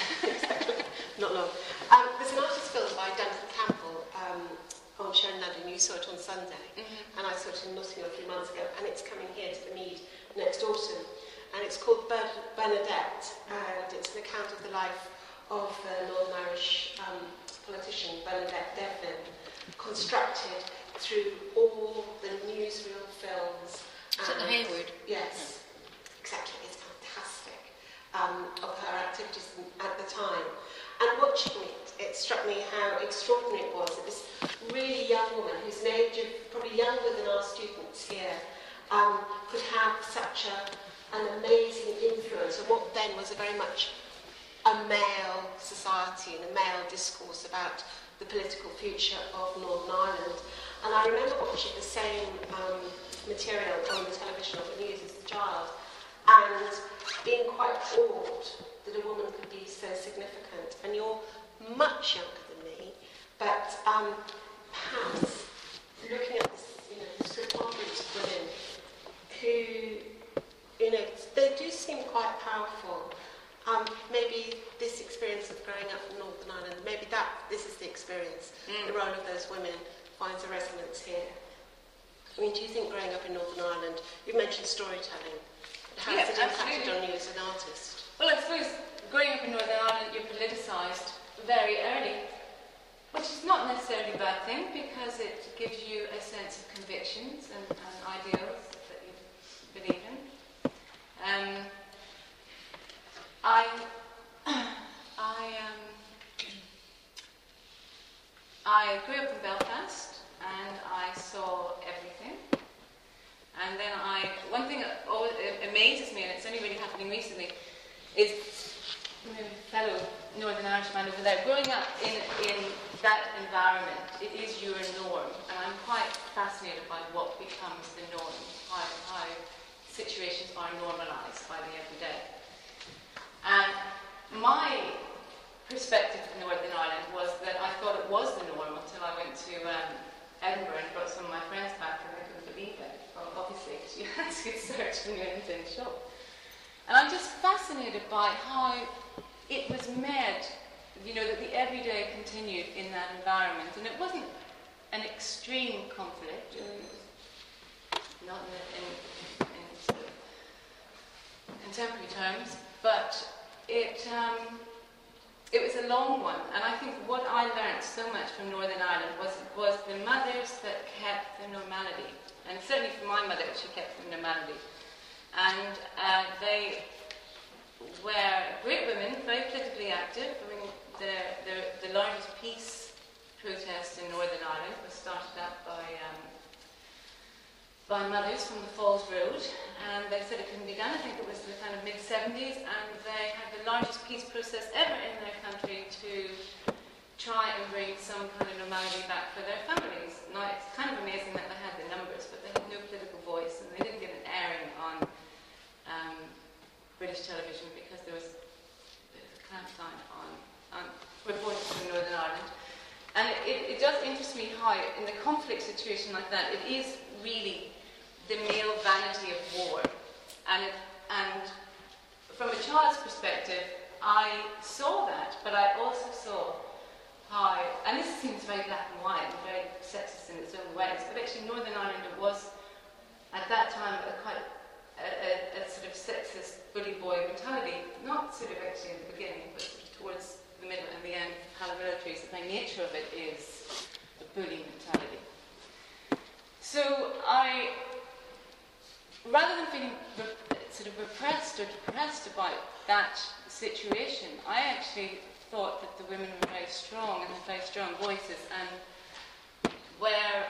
Not long. There's an artist film by Duncan Campbell on show in London. You saw it on Sunday, and I saw it in Nottingham a few months ago, and it's coming here to the Mead next autumn. And it's called Bernadette, and it's an account of the life of the Northern Irish politician Bernadette Devlin, constructed through all the newsreel films. Is it the Hayward? Yes, exactly. It's fantastic, of her activities at the time. And watching it struck me how extraordinary it was that this really young woman, who's an age of probably younger than our students here, could have such an amazing influence on what then was very much a male society and a male discourse about the political future of Northern Ireland. And I remember watching the same material on the television or the news as a child, and being quite awed that a woman could be so significant. And you're much younger than me, but perhaps looking at this, this preponderance of women who, they do seem quite powerful. Maybe this experience of growing up in Northern Ireland, maybe this is the experience. The role of those women finds a resonance here. I mean, do you think growing up in Northern Ireland, you mentioned storytelling, but how has it impacted on you as an artist? Well, I suppose growing up in Northern Ireland, you're politicized very early, which is not necessarily a bad thing, because it gives you a sense of convictions and ideals that you believe in. I grew up in Belfast, and I saw everything. And then one thing that always amazes me, and it's only really happening recently, is a fellow Northern Irishman over there, growing up in that environment, it is your norm, and I'm quite fascinated by what becomes the norm, how situations are normalised by the everyday. And my perspective of Northern Ireland was that I thought it was the norm until I went to Edinburgh and brought some of my friends back, and I couldn't believe it. Well, obviously, because you had to search when you went into the shop. And I'm just fascinated by how it was made, that the everyday continued in that environment. And it wasn't an extreme conflict, not in sort of contemporary terms, but it was a long one. And I think what I learned so much from Northern Ireland was the mothers that kept the normality. And certainly for my mother, she kept the normality. And they were great women, very politically active. I mean, the largest peace protest in Northern Ireland was started up by mothers from the Falls Road, and they said it couldn't be done. I think it was the kind of mid-70s, and they had the largest peace process ever in their country to try and bring some kind of normality back for their families. Now, it's kind of amazing that they had the numbers, but they had no political voice, and they didn't get an airing on British television because there was a clampdown on reporters from Northern Ireland. And it does interest me how, in the conflict situation like that, it is really the male vanity of war. And from a child's perspective, I saw that, but I also saw how, and this seems very black and white and very sexist in its own ways, but actually Northern Ireland was, at that time, a sort of sexist bully boy mentality, not sort of actually at the beginning, but sort of towards the middle and the end. Paramilitaries, the very nature of it is a bully mentality. So rather than feeling sort of repressed or depressed about that situation, I actually thought that the women were very strong and had very strong voices and were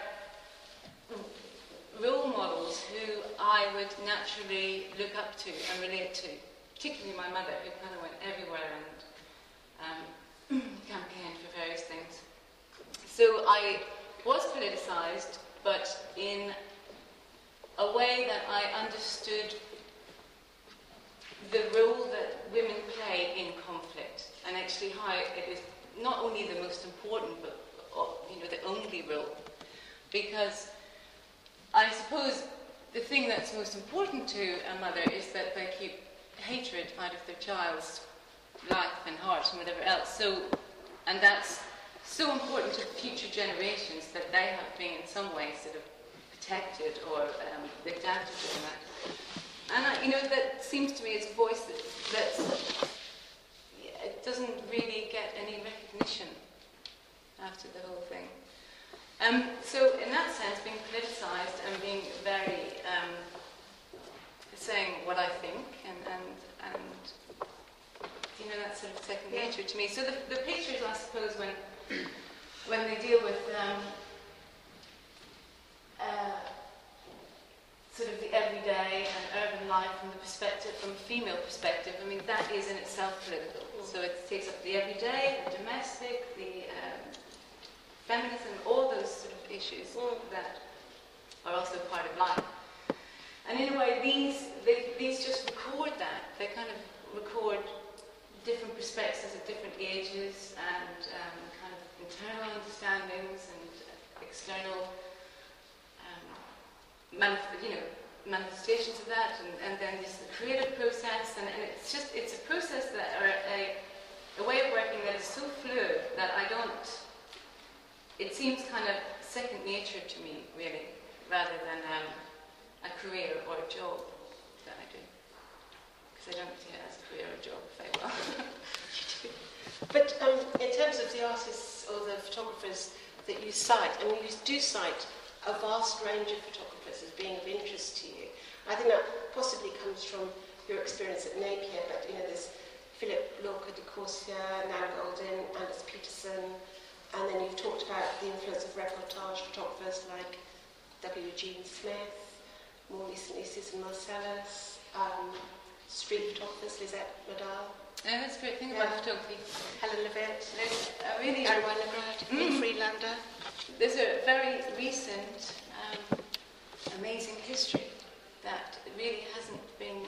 role models who I would naturally look up to and relate to particularly my mother, who kind of went everywhere and campaigned for various things. So I was politicised, but in a way that I understood the role that women play in conflict, and actually how it is not only the most important, but the only role. Because I suppose the thing that's most important to a mother is that they keep hatred out of their child's life and heart and whatever else. And that's so important to future generations that they have been in some way sort of protected or looked after during that. And that seems to me as a voice it doesn't really get any recognition after the whole thing. So in that sense, being politicised and being very saying what I think and that's sort of second nature to me. So the pictures, I suppose, when they deal with sort of the everyday and urban life from a female perspective, I mean, that is in itself political. So it takes up the everyday, the domestic, the feminism, all those sort of issues that are also part of life. And in a way, these just record that. They kind of record different perspectives at different ages and kind of internal understandings and external manifestations of that, and then this creative process, and it's a process that, or a way of working that is so fluid that it seems kind of second nature to me, really, rather than a career or a job that I do. Because I don't see it as a career or a job very well. But in terms of the artists or the photographers that you cite, I mean, you do cite a vast range of photographers as being of interest to you. I think that possibly comes from your experience at Napier, but there's Philip Lorca de Corsia, Nan Goldin, Anders Peterson, and then you've talked about the influence of reportage photographers like W. Gene Smith, more recently Susan Marcellus, street photographers Lisette Madal. Oh, that's a great thing about photography. Helen Levitt, really, Erwan Legrad, Freelander. There's a very recent, amazing history that really hasn't been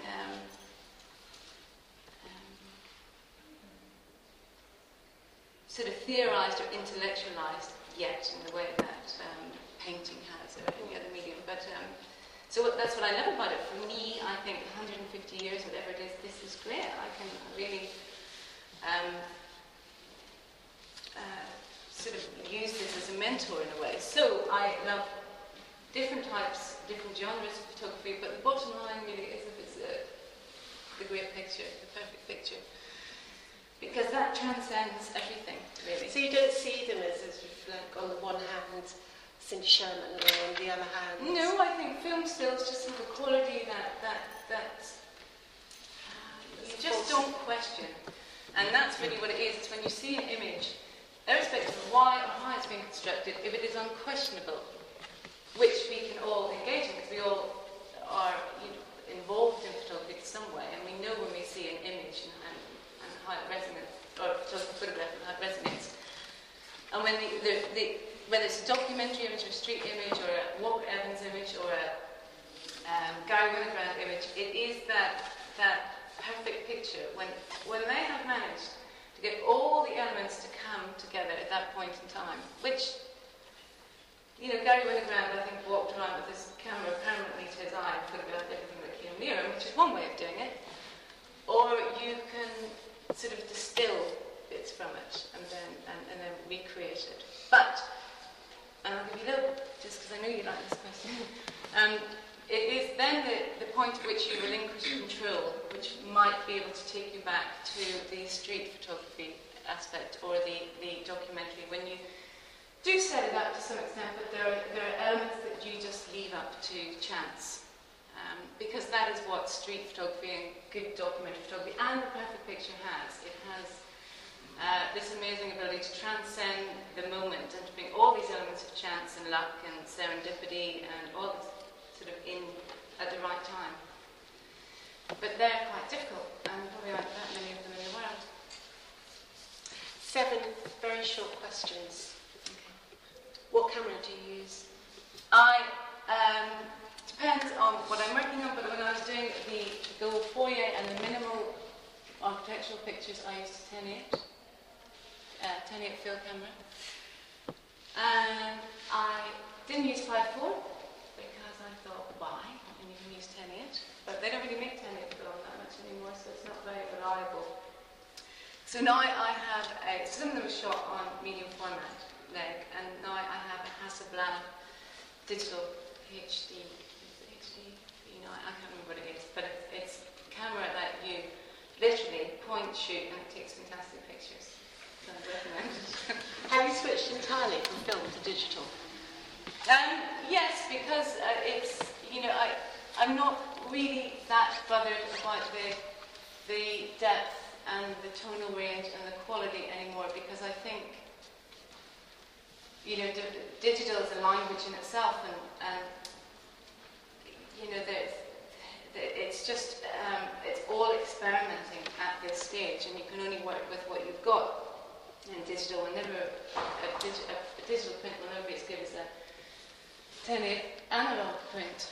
sort of theorised or intellectualised yet in the way that painting has or any other medium. But so that's what I love about it. For me, I think 150 years, whatever it is, this is great. I can really sort of use this as a mentor in a way. So I love different types, different genres of photography, but the bottom line really is if it's the great picture, the perfect picture. Because that transcends everything, really. So you don't see them as like on the one hand Cindy Sherman, and on the other hand... No, I think film stills just have a quality that you just don't question. And that's really what it is. It's when you see an image, irrespective of why or how it's being constructed, if it is unquestionable, which we can all engage in, because we all are involved in photography in some way, and we know when we see an image and how it resonates, or a photograph and how it resonates. And when whether it's a documentary image or a street image or a Walker Evans image or a Gary Winogrand image, it is that perfect picture when they have managed to get all the elements to come together at that point in time, which Gary Winogrand, I think, walked around with his camera permanently to his eye and photographed everything that came near him, which is one way of doing it. Or you can sort of distill bits from it and then recreate it. But, and I'll give you a little, just because I know you like this question, it is then the point at which you relinquish control, which might be able to take you back to the street photography aspect or the documentary, when you do set it up to some extent, but there are elements that you just leave up to chance. Because that is what street photography and good documentary photography and the perfect picture has. It has this amazing ability to transcend the moment and to bring all these elements of chance and luck and serendipity and all this sort of in at the right time. But they're quite difficult, and 7 very short questions. What camera do you use? Depends on what I'm working on, but when I was doing the gold foyer and the minimal architectural pictures, I used a 10.8 film camera. And I didn't use 5.4 because I thought, why? And you can use 10.8. But they don't really make 10.8 film that much anymore, so it's not very reliable. So now I have some of them are shot on medium format leg, and now I have a Hasselblad digital HD. I can't remember what it is, but it's a camera that you literally point, shoot, and it takes fantastic pictures. So I recommend it. Have you switched entirely from film to digital? Yes, because I'm not really that bothered about the depth and the tonal range and the quality anymore, because I think digital is a language in itself, and it's just it's all experimenting at this stage, and you can only work with what you've got. And digital will never a digital print will never be as good as a 10.8 analog print.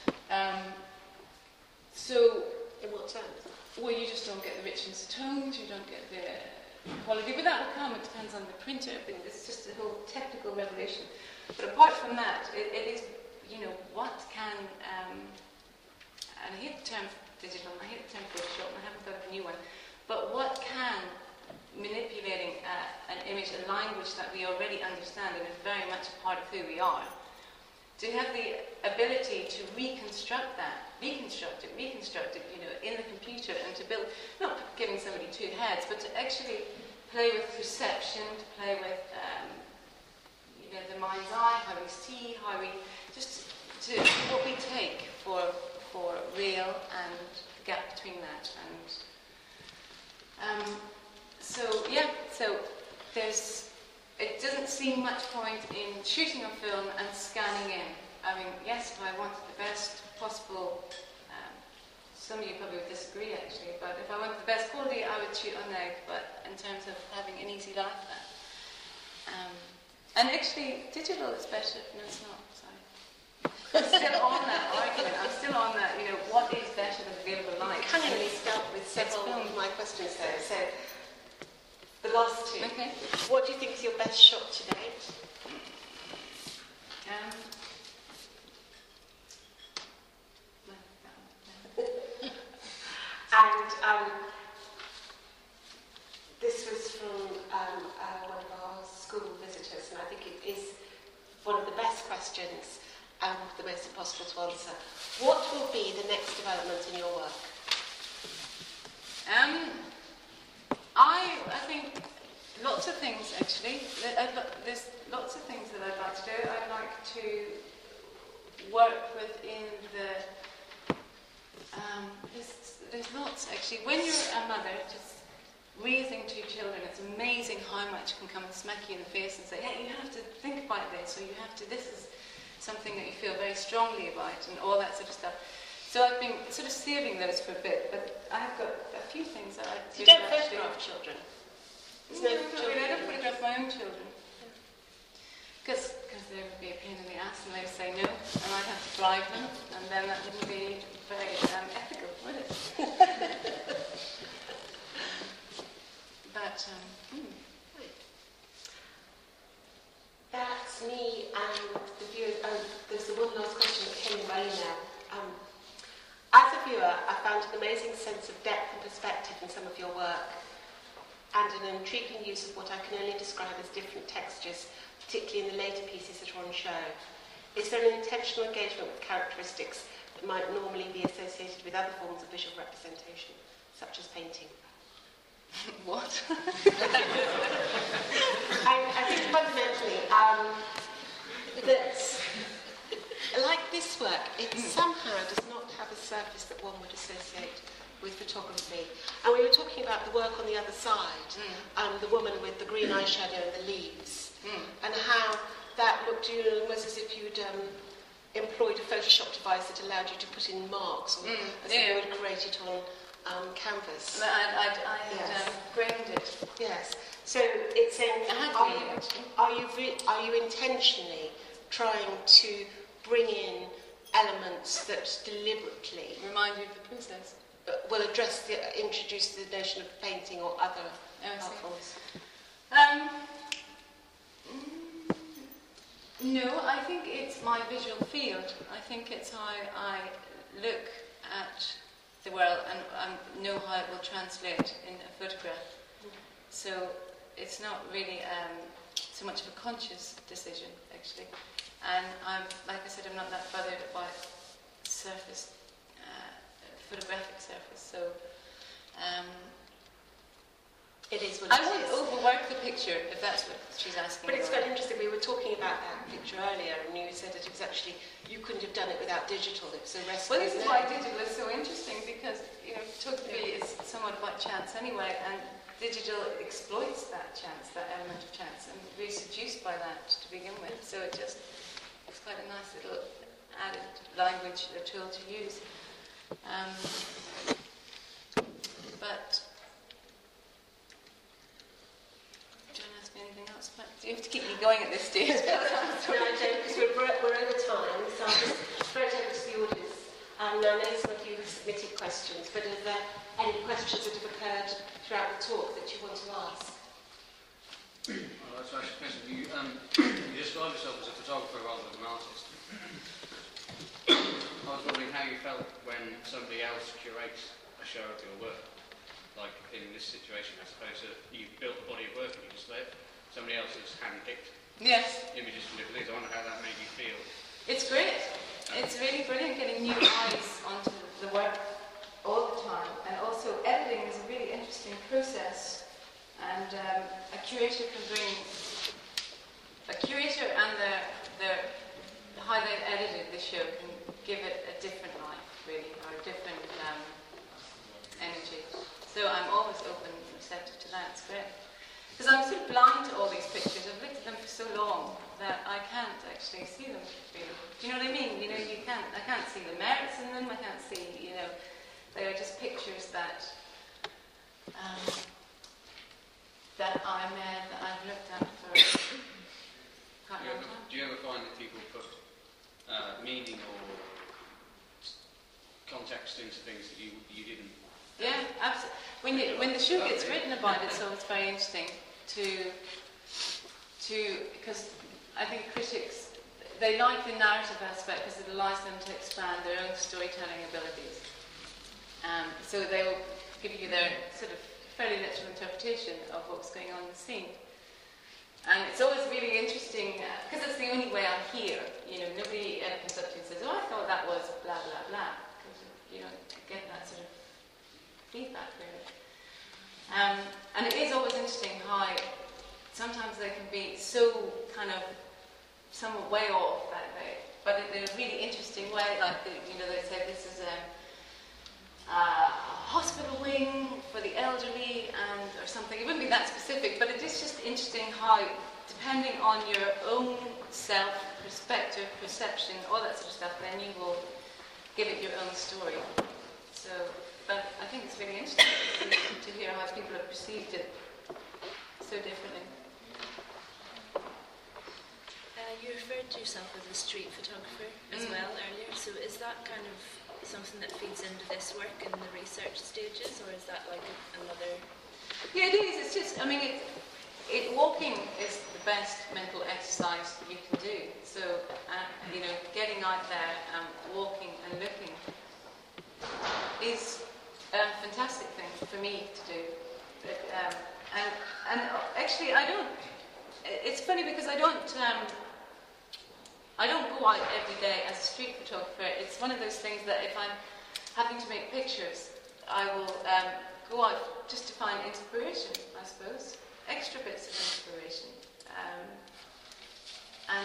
So in what terms? Well, you just don't get the richness of tones, you don't get the quality, but that will come. It depends on the printer. It's just a whole technical revolution. But apart from that, it is what can and I hate the term digital, and I hate the term Photoshop, and I haven't got a new one, but what can manipulating an image, a language that we already understand and is very much a part of who we are, to have the ability to reconstruct it, in the computer, and to build, not giving somebody 2 heads, but to actually play with perception, to play with the mind's eye, how we see, how we what we take for real, and the gap between that, and so it doesn't seem much point in shooting a film and scanning in. I mean, yes, if I wanted the best possible, some of you probably would disagree actually, but if I wanted the best quality, I would shoot on neg, but in terms of having an easy life there. And actually, digital is better. No, it's not. I'm still on that argument. I'm still on that, what is better than available light? You cunningly dealt with several of my questions there. So, the last 2. Okay. What do you think is your best shot to date? And this was from one of our school visitors, and I think it is one of the best questions and the most impossible to answer. What will be the next development in your work? I think lots of things actually. There's lots of things that I'd like to do. I'd like to work within the. There's lots actually. When you're a mother, just raising 2 children, it's amazing how much can come and smack you in the face and say, "Hey, you have to think about this," or "You have to. This is something that you feel very strongly about," and all that sort of stuff. So I've been sort of saving those for a bit, but I've got a few things that I do. You don't photograph children? No, I don't photograph my own children. Because they would be a pain in the ass and they'd say no, and I'd have to drive them, and then that wouldn't be very ethical, would it? But, That's me and the viewers. There's the one last question that came in by email. As a viewer, I found an amazing sense of depth and perspective in some of your work, and an intriguing use of what I can only describe as different textures, particularly in the later pieces that are on show. Is there an intentional engagement with characteristics that might normally be associated with other forms of visual representation, such as painting? What? I think fundamentally that, like this work, it somehow does not have a surface that one would associate with photography. And we were talking about the work on the other side, the woman with the green eyeshadow and the leaves, and how that looked almost as if you'd employed a Photoshop device that allowed you to put in marks, or as if you would create it on canvas. I had grained it. Yes. So it's saying, I had to read it, actually. are you intentionally trying to bring in elements that deliberately Remind you of the process. will introduce the notion of painting or other art forms? No, I think it's my visual field. I think it's how I look at the world and know how it will translate in a photograph. So it's not really so much of a conscious decision, actually. And like I said, I'm not that bothered about surface, photographic surface. So it is what I it won't is. overwork the picture, if that's what she's asking. But it's quite interesting. We were talking about that picture earlier, and you said it was actually you couldn't have done it without digital. It was a recipe. Well, this is why digital is so interesting, because photography is somewhat about chance anyway, and digital exploits that chance, that element of chance, and we're seduced by that to begin with. So it's quite a nice little added language or tool to use. But do you want to ask me anything else? Do you have to keep me going at this stage? No, I don't, because we're over time, so I'll just throw it over to the audience. I know some of you have submitted questions, but are there any questions that have occurred throughout the talk that you want to ask? Well, that's actually a question. You describe yourself as a photographer rather than an artist. I was wondering how you felt when somebody else curates a show of your work. Like in this situation, I suppose you've built a body of work and you display it. Somebody else has handpicked Yes. images from different things. I wonder how that made you feel. It's great. It's really brilliant getting new eyes onto the work all the time. And also editing is a really interesting process. And a curator can bring and how they've edited the show can give it a different life, really, or a different energy. So I'm always open and receptive to that. It's great. Because I'm so blind to all these pictures. I've looked at them for so long that I can't actually see them, really. Do you know what I mean? I can't see the merits in them. I can't see, they are just pictures that I've looked at for quite a long time. Do you ever find that people put meaning or context into things that you didn't? Yeah, absolutely. When the show gets written about, it's always very interesting because I think critics, they like the narrative aspect because it allows them to expand their own storytelling abilities. So they will give you their sort of fairly literal interpretation of what's going on in the scene. And it's always really interesting because it's the only way I hear. Nobody ever comes up to you and says, "Oh, I thought that was blah blah blah," because you don't get that sort of feedback really. And it is always interesting how sometimes they can be so kind of somewhat way off that way, but in a really interesting way. Like they say this is a hospital wing for the elderly or something. It wouldn't be that specific, but it is just interesting how, depending on your own self, perspective, perception, all that sort of stuff, then you will give it your own story. So, but I think it's really interesting to hear how people have perceived it so differently. You referred to yourself as a street photographer as well earlier, so is that kind of something that feeds into this work in the research stages, or is that like another? Yeah, it is. It's just, walking is the best mental exercise you can do. So, getting out there and walking and looking is a fantastic thing for me to do. And actually, I don't. It's funny because I don't go out every day as a street photographer. It's one of those things that if I'm having to make pictures, I will go out just to find inspiration, I suppose, extra bits of inspiration. And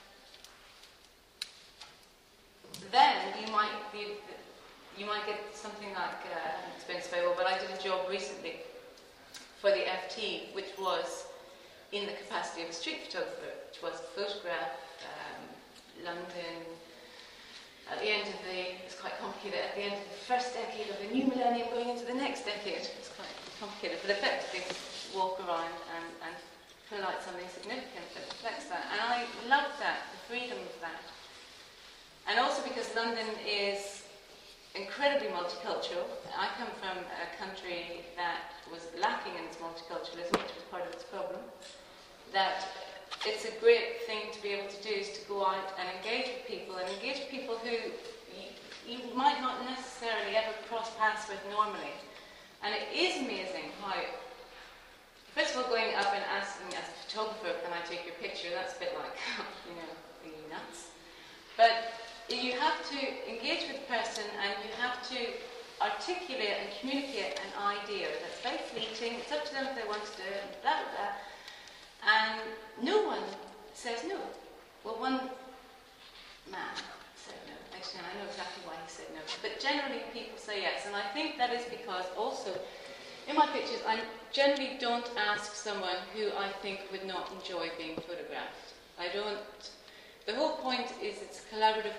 then you might get something like, I haven't experienced very well, but I did a job recently for the FT, which was in the capacity of a street photographer, which was a photograph London at the end of it's quite complicated, at the end of the first decade of the new millennium going into the next decade. It's quite complicated, but effectively walk around and pull out something significant that reflects that. And I love that, the freedom of that. And also because London is incredibly multicultural. I come from a country that was lacking in its multiculturalism, which was part of its problem. That it's a great thing to be able to do is to go out and engage with people who you might not necessarily ever cross paths with normally. And it is amazing how, first of all, going up and asking as a photographer, can I take your picture? That's a bit like, are you nuts? But you have to engage with the person and you have to articulate and communicate an idea that's very fleeting. It's up to them if they want to do it, and blah, blah, blah. And no one says no. Well, one man said no. Actually, I know exactly why he said no. But generally, people say yes. And I think that is because also, in my pictures, I generally don't ask someone who I think would not enjoy being photographed. I don't. The whole point is it's a collaborative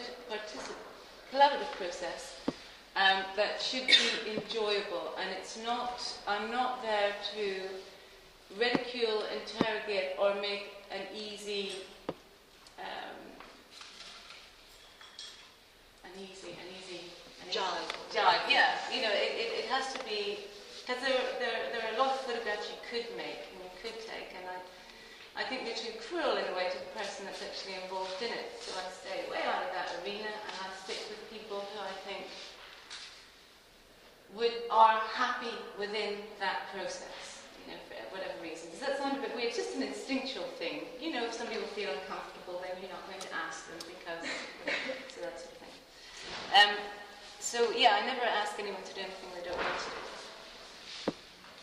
process that should be enjoyable, and it's not. I'm not there to ridicule, interrogate, or make an easy jibe. Yeah, it has to be, because there are a lot of photographs you could make and you could take, and I think they're too cruel in a way to the person that's actually involved in it. So I stay way out of that arena, and I stick with people who I think are happy within that process, for whatever reason. Does that sound a bit weird? It's just an instinctual thing. If somebody will feel uncomfortable, then you're not going to ask them because, so that sort of thing. So yeah, I never ask anyone to do anything they don't want to do.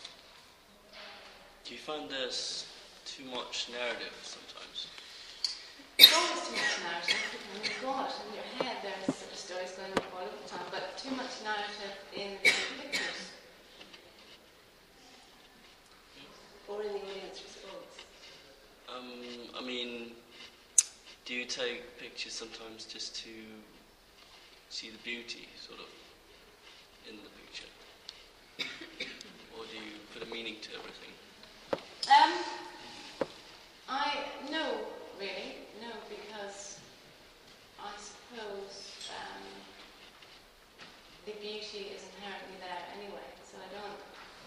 Do you find there's too much narrative sometimes? There's always too much narrative. Oh my God, in your head there's sort of stories going on all of the time, but too much narrative in the pictures. Or in the audience response. Do you take pictures sometimes just to see the beauty, sort of, in the picture? Or do you put a meaning to everything? No, because I suppose the beauty is inherently there anyway, so I don't.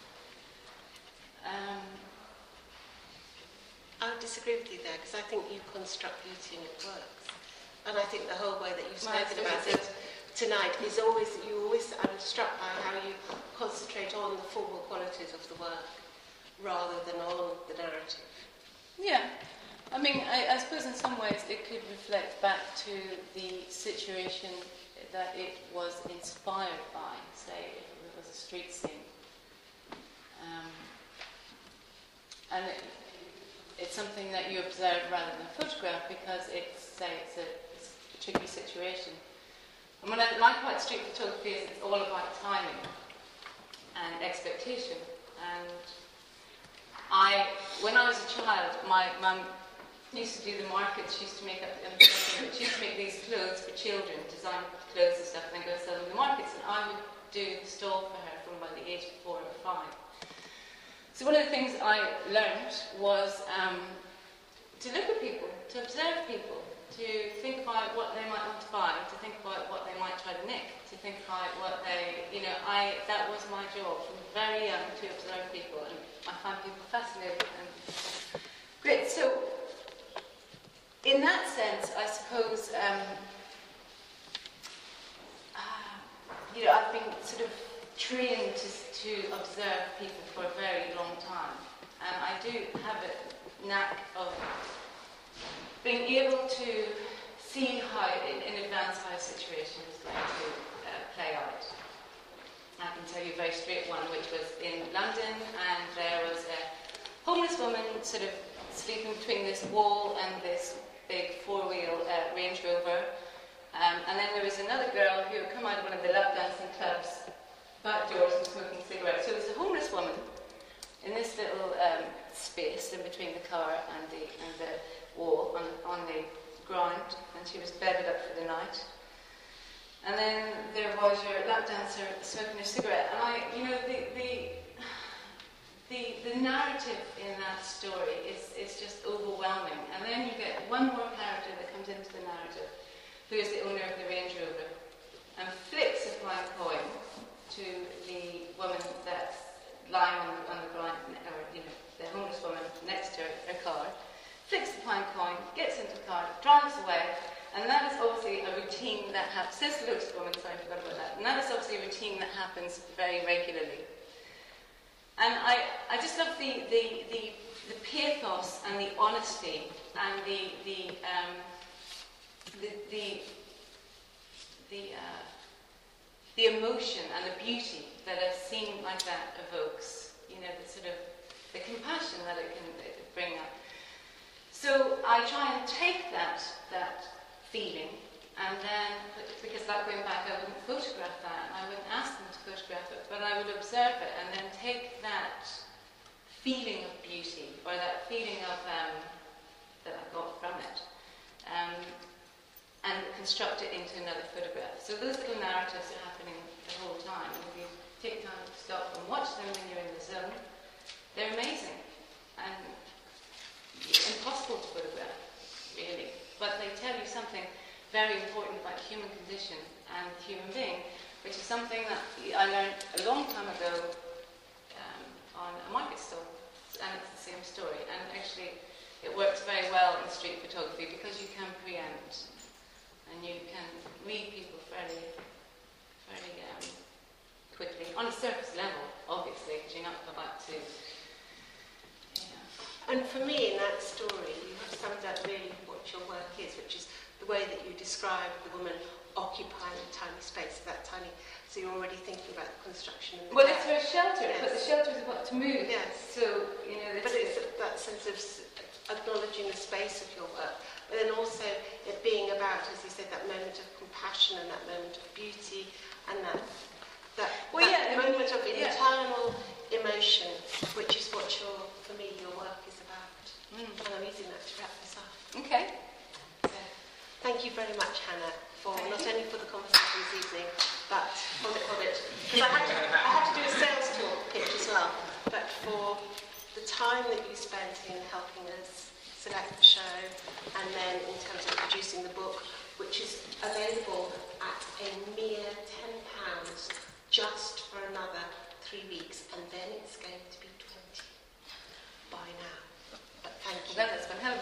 I would disagree with you there, because I think you construct beauty and it works. And I think the whole way that you've spoken about it tonight is I'm struck by how you concentrate on the formal qualities of the work rather than on the narrative. Yeah. I suppose in some ways it could reflect back to the situation that it was inspired by, say, if it was a street scene. And it's something that you observe rather than photograph because it's a tricky situation. And what I like about street photography is it's all about timing and expectation. And when I was a child, my mum used to do the markets. She used to make these clothes for children, design clothes and stuff, and then go sell them in the markets. And I would do the stall for her from about the age of 4 or 5. So one of the things I learned was to look at people, to observe people, to think about what they might want to buy, to think about what they might try to nick, to think about what they, that was my job from very young, to observe people, and I find people fascinating and great. So in that sense, I suppose, I've been sort of trained to observe people for a very long time, and I do have a knack of being able to see how, in advance, how a situation is going to play out. I can tell you a very straight one, which was in London, and there was a homeless woman sort of sleeping between this wall and this big 4-wheel Range Rover, and then there was another girl who had come out of one of the lap dancing clubs back doors and smoking cigarettes. So it was a homeless woman in this little space in between the car and the wall on the ground, and she was bedded up for the night. And then there was your lap dancer smoking a cigarette, and narrative in that story is just overwhelming. And then you get one more character that comes into the narrative, who is the owner of the Range Rover, and flicks a flying coin to the woman that's lying on the ground, or the homeless woman next to her car, flicks the flying coin, gets into the car, drives away, and that is obviously a routine that happens. Says the Lotus woman, sorry, I forgot about that. And that is obviously a routine that happens very regularly. And I just love the pathos and the honesty and the emotion and the beauty that a scene like that evokes. The sort of the compassion that it can bring up. So I try and take that feeling, and then, because that going back, I wouldn't photograph that, and I wouldn't ask them to photograph it, but I would observe it and then take that feeling of beauty, or that feeling of that I got from it, and construct it into another photograph. So those little narratives are happening the whole time. If you take time to stop and watch them when you're in the zone, they're amazing and impossible to photograph, really. But they tell you something very important about the human condition and the human being, which is something that I learned a long time ago on a market stall, and it's the same story. And actually, it works very well in street photography because you can preempt and you can read people fairly quickly, on a surface level, obviously, because you're not about to. And for me, in that story, you have summed up really what your work is, which is the way that you describe the woman occupying a tiny space, so you're already thinking about the construction. And well, it's her shelter, yes. But the shelter is about to move. Yes. So, but it's that sense of acknowledging the space of your work, but then also it being about, as you said, that moment of compassion and that moment of beauty and that moment of internal emotion, which is what for me, your work is about. And I'm using that to wrap this up. Okay. So, thank you very much, Hannah, for not only for the conversation this evening, but on it. Because I had to do a sales talk pitch as well, but for the time that you spent in helping us select the show, and then in terms of producing the book, which is available at a mere £10 just for another 3 weeks, and then it's going to be 20 by now. But thank you. Well, that's been